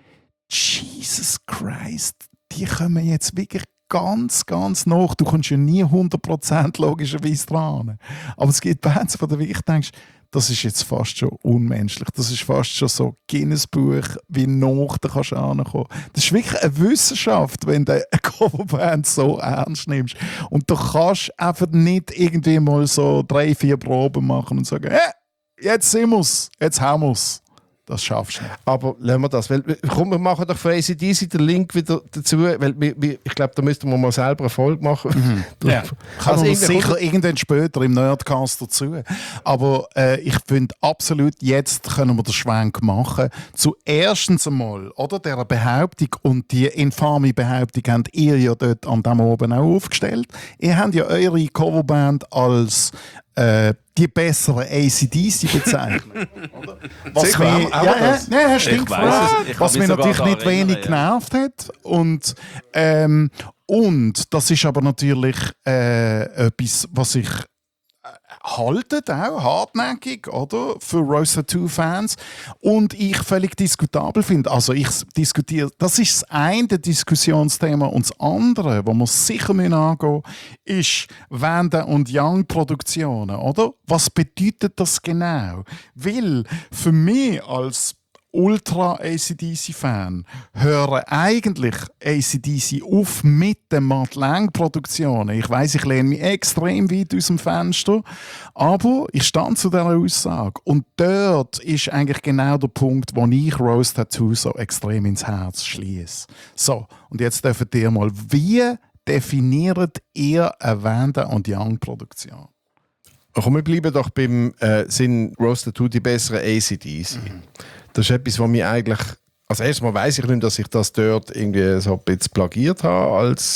Jesus Christ, die kommen jetzt wirklich ganz, ganz nach. Du kommst ja nie hundert Prozent logischerweise dran. Aber es gibt Bands, wo du wirklich denkst, das ist jetzt fast schon unmenschlich. Das ist fast schon so Guinness-Buch, wie nach du kannst ankommen. Das ist wirklich eine Wissenschaft, wenn du eine Coverband so ernst nimmst. Und du kannst einfach nicht irgendwie mal so drei, vier Proben machen und sagen, hey, jetzt sind wir's, jetzt haben wir's. Das schaffst du nicht. Aber lassen wir das. Weil, komm, wir machen doch für A C D C den Link wieder dazu. Weil wir, wir, ich glaube, da müssten wir mal selber eine Folge machen. Mhm. Ja. Kann also sicher irgendwann später im Nerdcast dazu. Aber äh, ich finde absolut, jetzt können wir den Schwenk machen. Zuerstens einmal, oder, dieser Behauptung, und die infame Behauptung habt ihr ja dort an dem oben auch aufgestellt. Ihr habt ja eure Coverband als äh, die besseren A C D C bezeichnen. Oder? Was Sicher, mich, haben wir- haben wir ja, ja, das? ja, stimmt, Ich weiss es. Ich was kann mich mich natürlich sogar nicht daran wenig erinnern, ja. genervt hat. Und, ähm, und das ist aber natürlich äh, etwas, was ich haltet auch hartnäckig, oder? Für Rose Tattoo-Fans. Und ich völlig diskutabel finde. Also ich diskutiere, das ist das eine Diskussionsthema. Und das andere, wo wir sicher angehen müssen, ist Wende- und Young-Produktionen, oder? Was bedeutet das genau? Weil für mich als Ultra-A C D C-Fan hören eigentlich A C D C auf mit den Matt Lang-Produktionen. Ich weiss, ich lehne mich extrem weit aus dem Fenster, aber ich stand zu dieser Aussage. Und dort ist eigentlich genau der Punkt, wo ich Rose Tattoo so extrem ins Herz schließe. So, und jetzt dürft ihr mal, wie definiert ihr eine Wende- und Young-Produktion? Komm, wir bleiben doch beim äh, sind Rose Tattoo die besseren A C D C. Mhm. Das ist etwas, was mich eigentlich... Also erstmal weiss ich nicht, dass ich das dort irgendwie so ein bisschen plagiert habe als...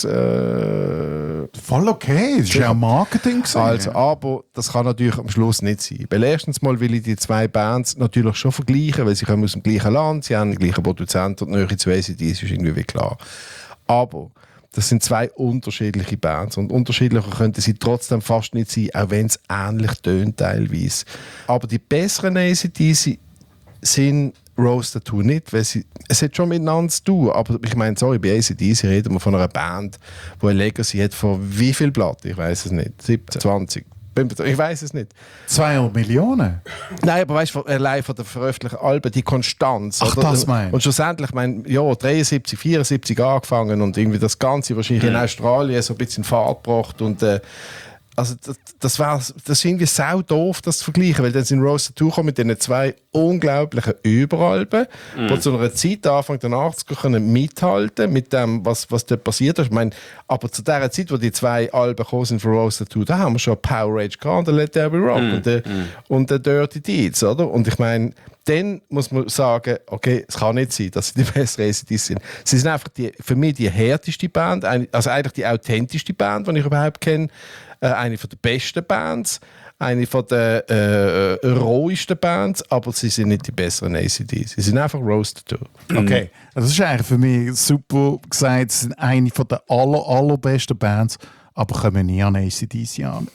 Äh, Voll okay, das ist ja Marketing gewesen, also, ja. aber das kann natürlich am Schluss nicht sein. Weil erstens mal will ich die zwei Bands natürlich schon vergleichen, weil sie kommen aus dem gleichen Land, sie haben den gleichen Produzenten und die Nähe zu A C D C ist irgendwie klar. Aber das sind zwei unterschiedliche Bands und unterschiedlicher könnten sie trotzdem fast nicht sein, auch wenn es ähnlich tönt teilweise. Aber die besseren A C D C sind Rose Tattoo nicht, weil sie, es hat schon miteinander zu tun, aber ich meine, sorry, bei A C D C reden wir von einer Band, die eine Legacy hat von wie viel Platten? Ich weiß es nicht, siebzehn, zwanzig, ich weiß es nicht. zweihundert Millionen? Nein, aber weißt du, allein von den veröffentlichten Alben, die Konstanz. Ach, oder? das meinst du? Und schlussendlich, ich meine, ja, dreiundsiebzig, vierundsiebzig angefangen und irgendwie das Ganze wahrscheinlich in Australien so ein bisschen in Fahrt gebracht und äh, also das, das, war, das ist irgendwie sau doof, das zu vergleichen, weil dann sind Rose Tattoo gekommen mit diesen zwei unglaublichen Überalben, mm. die zu einer Zeit Anfang der achtziger können mithalten mit dem, was, was dort passiert ist. Ich meine, aber zu der Zeit, wo die zwei Alben gekommen sind für Rose Tattoo, da haben wir schon Power Rage gehabt, und Let There Be Rock mm. und, der, mm. und der Dirty Deeds, oder? Und ich meine, dann muss man sagen, okay, es kann nicht sein, dass sie die besseren A C D C sind. Sie sind einfach die, für mich die härteste Band, also eigentlich die authentischste Band, die ich überhaupt kenne. Äh, eine der besten Bands, eine der äh, äh, rohesten Bands, aber sie sind nicht die besseren A C D C. Sie sind einfach Rose Tattoo. Okay, das ist eigentlich für mich super gesagt. Sie sind eine der aller, allerbesten Bands, aber kommen nie an A C D C an.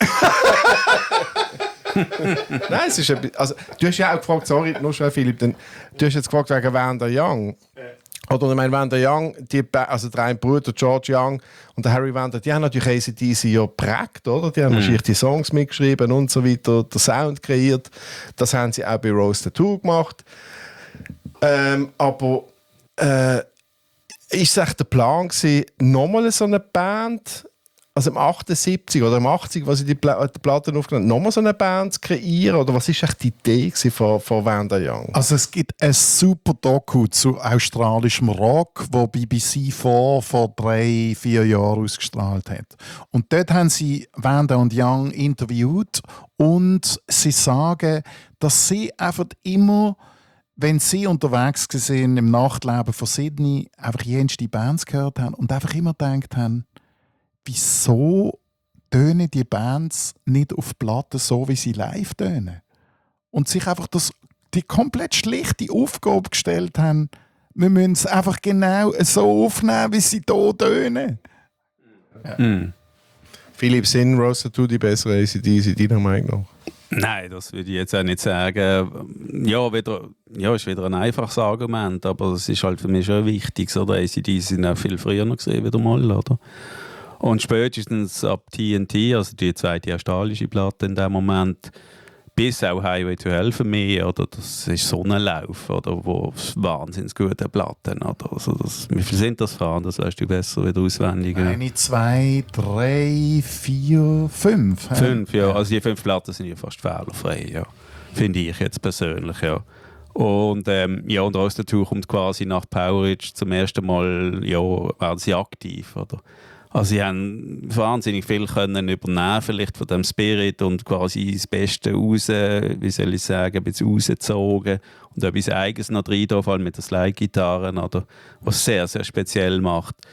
Nein, es ist ein, also, du hast ja auch gefragt, sorry, nur schon Philipp, denn, du hast jetzt gefragt wegen Wanda Young. Oder ich meine, Wanda Young, die, also der eine Bruder, George Young und der Harry Wanda, die haben natürlich A C D C ja geprägt, oder? Die haben mhm. wahrscheinlich die Songs mitgeschrieben und so weiter, den Sound kreiert. Das haben sie auch bei Rose Tattoo gemacht. Ähm, aber äh, ist es echt der Plan gewesen, nochmal so eine Band, also im achtundsiebzig oder im achtzig, was sie die, Pla- die Platten aufgenommen haben, nochmal so eine Band zu kreieren? Oder was ist echt die Idee von, von Wanda Young? Also es gibt ein super Doku zu australischem Rock, wo B B C vor, vor drei, vier Jahren ausgestrahlt hat. Und dort haben sie Wanda und Young interviewt und sie sagen, dass sie einfach immer, wenn sie unterwegs waren im Nachtleben von Sydney, einfach jenste Bands gehört haben und einfach immer gedacht haben, wieso tönen die Bands nicht auf Platten so, wie sie live tönen? Und sich einfach das, die komplett schlichte Aufgabe gestellt haben, wir müssen es einfach genau so aufnehmen, wie sie hier tönen. Ja. Mm. Philipp, sind Rose Tattoo die bessere A C D C, deiner Meinung nach? Nein, das würde ich jetzt auch nicht sagen. Ja, wieder, ja, ist wieder ein einfaches Argument, aber es ist halt für mich schon wichtig. So, der A C D C sind auch viel früher noch gesehen, wieder mal, oder? Und spätestens ab T N T, also die zweite australische Platte in dem Moment, bis auch Highway to Hell für mich, oder? Das ist so ein Lauf, oder? Wo wahnsinnig gute Platten, oder? Also das, wie viel sind das fahren? Das weißt du besser wieder auswendig. Eine, zwei, drei, vier, fünf. Fünf, ja. Also die fünf Platten sind ja fast fehlerfrei, ja. Finde ich jetzt persönlich, ja. Und ähm, ja, und Rose Tattoo kommt quasi nach Power Rage zum ersten Mal, ja, waren sie aktiv, oder? Also sie haben wahnsinnig viel können übernehmen, vielleicht von dem Spirit und quasi das Beste raus, wie soll ich sagen, ein bisschen rausgezogen und etwas Eigenes noch rein, vor allem mit den Slide-Gitarren, oder, was sehr, sehr speziell macht.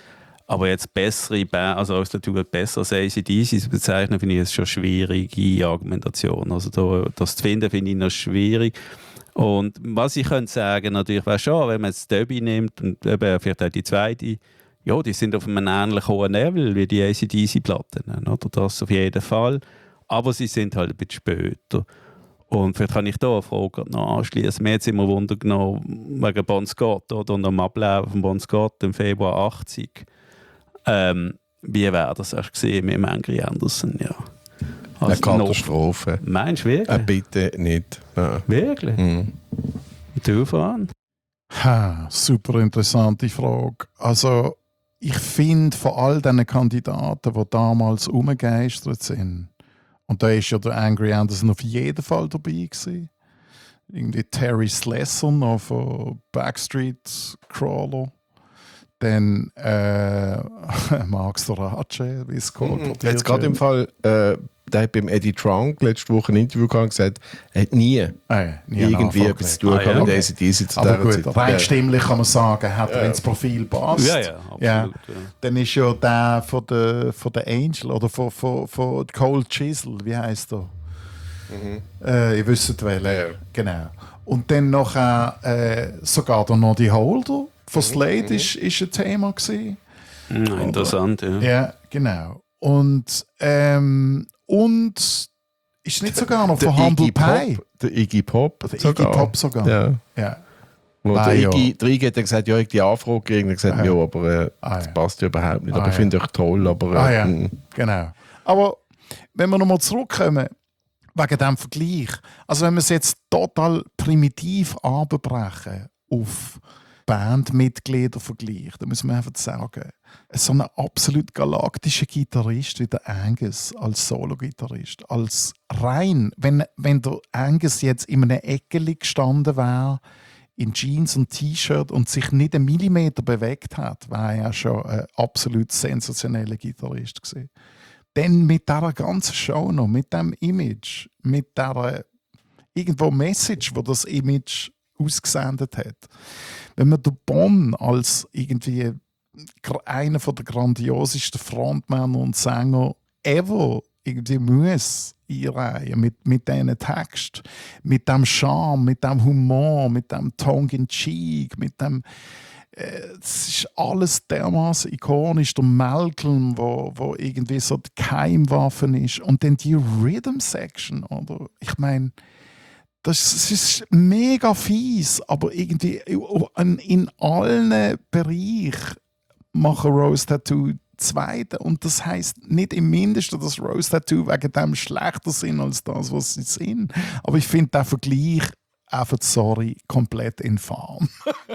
Aber jetzt bessere Band, also Rose Tattoo besser als A C D C zu bezeichnen, finde ich es schon schwierige Argumentation. Also da, das zu finden, finde ich noch schwierig. Und was ich könnte sagen, natürlich wäre schon, wenn man jetzt Debbie nimmt und eben vielleicht auch die zweite, ja, die sind auf einem ähnlich hohen Level wie die A C D C-Platten, oder? Das auf jeden Fall. Aber sie sind halt ein bisschen später. Und vielleicht kann ich da eine Frage noch anschließen. Mir hat es immer Wunder genommen wegen Bon Scott oder und am Ablauf von Bon Scott im Februar achtzig. Ähm, wie wäre das erst gesehen mit dem Angry Anderson? Ja. Eine Katastrophe. Noch. Meinst du wirklich? Äh, bitte nicht. Ja. Wirklich? Mhm. Du voran? Ha, super interessante Frage. Also, ich finde von all diesen Kandidaten, die damals umgegeistert sind, und da ist ja der Angry Anderson auf jeden Fall dabei gewesen. Irgendwie Terry Slessor noch von Backstreet Crawler. Dann äh, Max Dorace, wie es geht. Jetzt gerade im Fall, äh, der hat beim Eddie Trunk letzte Woche ein Interview gehabt und gesagt, er hat nie, äh, nie irgendwie etwas zu tun ah, ja, mit okay. A C D C zu Aber dieser gut, Zeit. rein Ja. stimmlich kann man sagen, hat er Ja. ins Profil passt. Ja, ja, absolut. Ja. Ja. Dann ist ja der von der, von der Angel oder von, von, von Cold Chisel, wie heisst der? Mhm. Äh, ihr wisst welchen. Ja. Genau. Und dann noch äh, sogar der Noddy Holder von Slade Mhm. ist, ist ein Thema gewesen. Ja, interessant, ja. Ja, genau. Und, ähm, und ist nicht sogar noch von Humble Iggy Pie? Pop, der Iggy Pop Der Iggy sogar. Pop sogar. Ja. Ja. Wo Ah, der ja. Iggy, der Iggy hat dann gesagt, ja, ich habe die Anfrage gekriegt. Und er hat gesagt, Ah, ja, ja. aber äh, Ah, das ja. passt ja überhaupt nicht. Ah, aber ich ja. finde euch toll, aber... Äh, Ah ja, mm. genau. Aber wenn wir nochmal zurückkommen, wegen diesem Vergleich, also wenn wir es jetzt total primitiv abbrechen auf Bandmitgliedervergleich, dann müssen wir einfach sagen, so ein absolut galaktischer Gitarrist wie der Angus als Solo-Gitarrist, als rein, wenn, wenn der Angus jetzt in einer Ecke gestanden wäre, in Jeans und T-Shirt und sich nicht einen Millimeter bewegt hat, war er ja schon ein absolut sensationeller Gitarrist gewesen. Dann mit dieser ganzen Show noch, mit dem Image, mit dieser irgendwo Message, wo das Image ausgesendet hat. Wenn man den Bon als irgendwie einer der grandiosesten Frontmänner und Sänger ever irgendwie muss einreihen mit, mit diesen Text, mit dem Charme, mit dem Humor, mit dem Tongue in Cheek, mit dem es ist alles dermaßen ikonisch. Der Malcolm, wo, wo irgendwie so die Keimwaffe ist. Und dann die Rhythm-Section, oder? Ich meine, das, das ist mega fies, aber irgendwie in, in allen Bereichen machen Rose Tattoo Zweite. Und das heisst nicht im Mindesten, dass Rose Tattoo wegen dem schlechter sind als das, was sie sind. Aber ich finde den Vergleich einfach, sorry, komplett infam.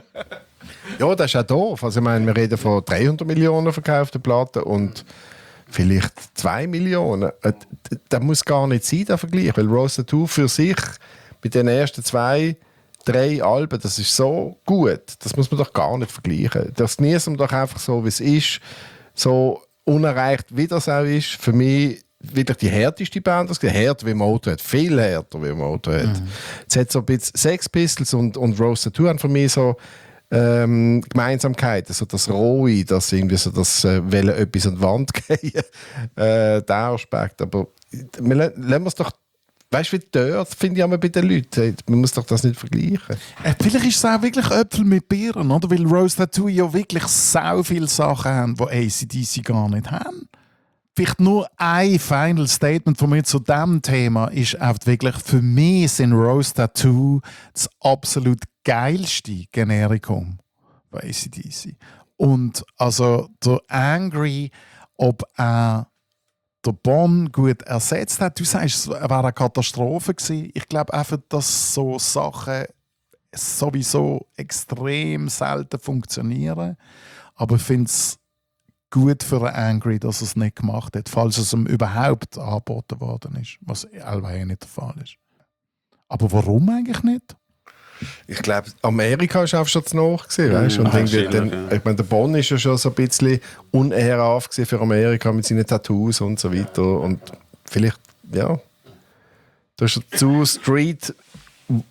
Ja, das ist auch doof. Also, ich meine, wir reden von dreihundert Millionen verkauften Platten und vielleicht zwei Millionen. Das muss gar nicht sein, der Vergleich. Weil Rose Tattoo für sich mit den ersten zwei, drei Alben, das ist so gut. Das muss man doch gar nicht vergleichen. Das genießen wir doch einfach so, wie es ist. So unerreicht, wie das auch ist. Für mich wirklich die härteste Band, das härter wie Motorhead, viel härter wie Motorhead. Mhm. Es hat so ein bisschen Sex Pistols und, und Rose Tattoo haben für mich so ähm, Gemeinsamkeiten, so das Rohe, das irgendwie so das äh, wollen etwas an die Wand gehen, äh, der Aspekt. Aber wir, lassen wir es doch, weißt du, wie dort finde ich auch bei den Leuten, man muss doch das nicht vergleichen. Äh, vielleicht ist es auch wirklich Äpfel mit Birnen, oder? Weil Rose Tattoo ja wirklich so viele Sachen haben, die A C D C gar nicht haben. Vielleicht nur ein Final Statement von mir zu diesem Thema ist einfach wirklich, für mich sind Rose Tattoo das absolut geilste Generikum bei A C D C. Und also der Angry, ob er der Bon gut ersetzt hat, du sagst, es wäre eine Katastrophe gewesen. Ich glaube einfach, dass so Sachen sowieso extrem selten funktionieren. Aber ich finde es gut für einen Angry, dass er es nicht gemacht hat, falls es ihm überhaupt angeboten worden ist, was allweil nicht der Fall ist. Aber warum eigentlich nicht? Ich glaube, Amerika war einfach schon zu noch. Weißt? Und Ah, irgendwie dann, ja. ich meine, der Bon war ja schon so ein bisschen unehrenhaft für Amerika mit seinen Tattoos und so weiter. Und vielleicht, ja, da ist er zu Street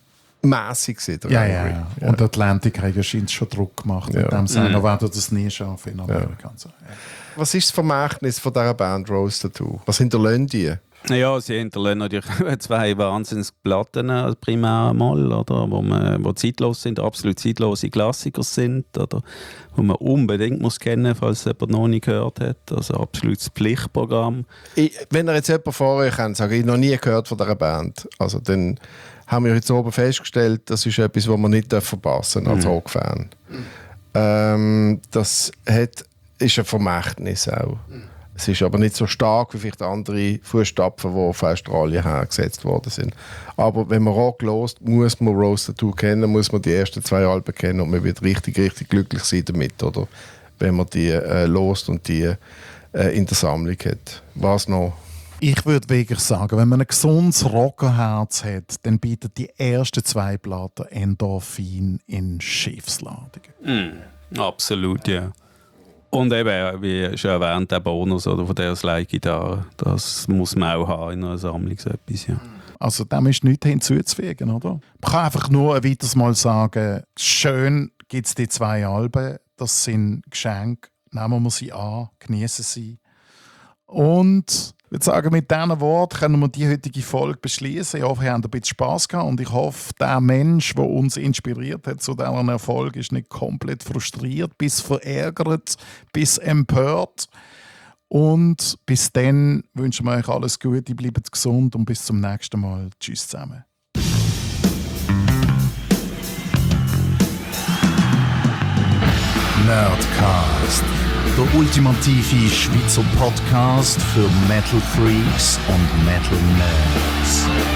mässig gewesen, der Ja, Angry. ja, ja. Und Atlantic hat ja scheinbar schon Druck gemacht. Ja. Mit dem Sänger Mhm. werden das nie schaffen in Amerika. Und so. Ja. Was ist das Vermächtnis von dieser Band Rose Tattoo? Was hinterlassen die? Ja, sie hinterlassen natürlich zwei Wahnsinnsplatten also primär mal, oder, wo, man, wo zeitlos sind, absolut zeitlose Klassiker sind, oder, wo man unbedingt muss kennen, falls jemand noch nicht gehört hat. Also absolutes Pflichtprogramm. Ich, wenn ihr jetzt jemand vor euch habt, sage ich, noch nie gehört von dieser Band, also dann haben wir jetzt oben festgestellt, das ist etwas, was man nicht verpassen darf als Mhm. Rockfan. Ähm, das hat, ist ein Vermächtnis auch. Es ist aber nicht so stark wie vielleicht andere Fußstapfen, die auf Australien hergesetzt worden sind. Aber wenn man Rock hört, muss man Rose Tattoo kennen, muss man die ersten zwei Alben kennen und man wird richtig, richtig glücklich sein damit, oder? Wenn man die äh, hört und die äh, in der Sammlung hat. Was noch? Ich würde wirklich sagen, wenn man ein gesundes Rockerherz hat, dann bieten die ersten zwei Platten Endorphin in Schiffsladungen. Mm, absolut, ja. Und eben, wie schon erwähnt, der Bonus oder von der Slide-Gitarre, das muss man auch haben in einer Sammlung, so etwas, ja. Also dem ist nichts hinzuzufügen, oder? Man kann einfach nur ein weiteres Mal sagen, schön gibt es die zwei Alben, das sind Geschenke, nehmen wir sie an, genießen sie. Und ich würde sagen, mit diesen Worten können wir die heutige Folge beschließen. Ich hoffe, ihr habt ein bisschen Spass gehabt und ich hoffe, der Mensch, der uns inspiriert hat zu diesem Erfolg, ist nicht komplett frustriert, bis verärgert, bis empört. Und bis dann wünschen wir euch alles Gute, bleibt gesund und bis zum nächsten Mal. Tschüss zusammen. Nerdcast, der ultimative Schweizer Podcast für Metal Freaks und Metal Nerds.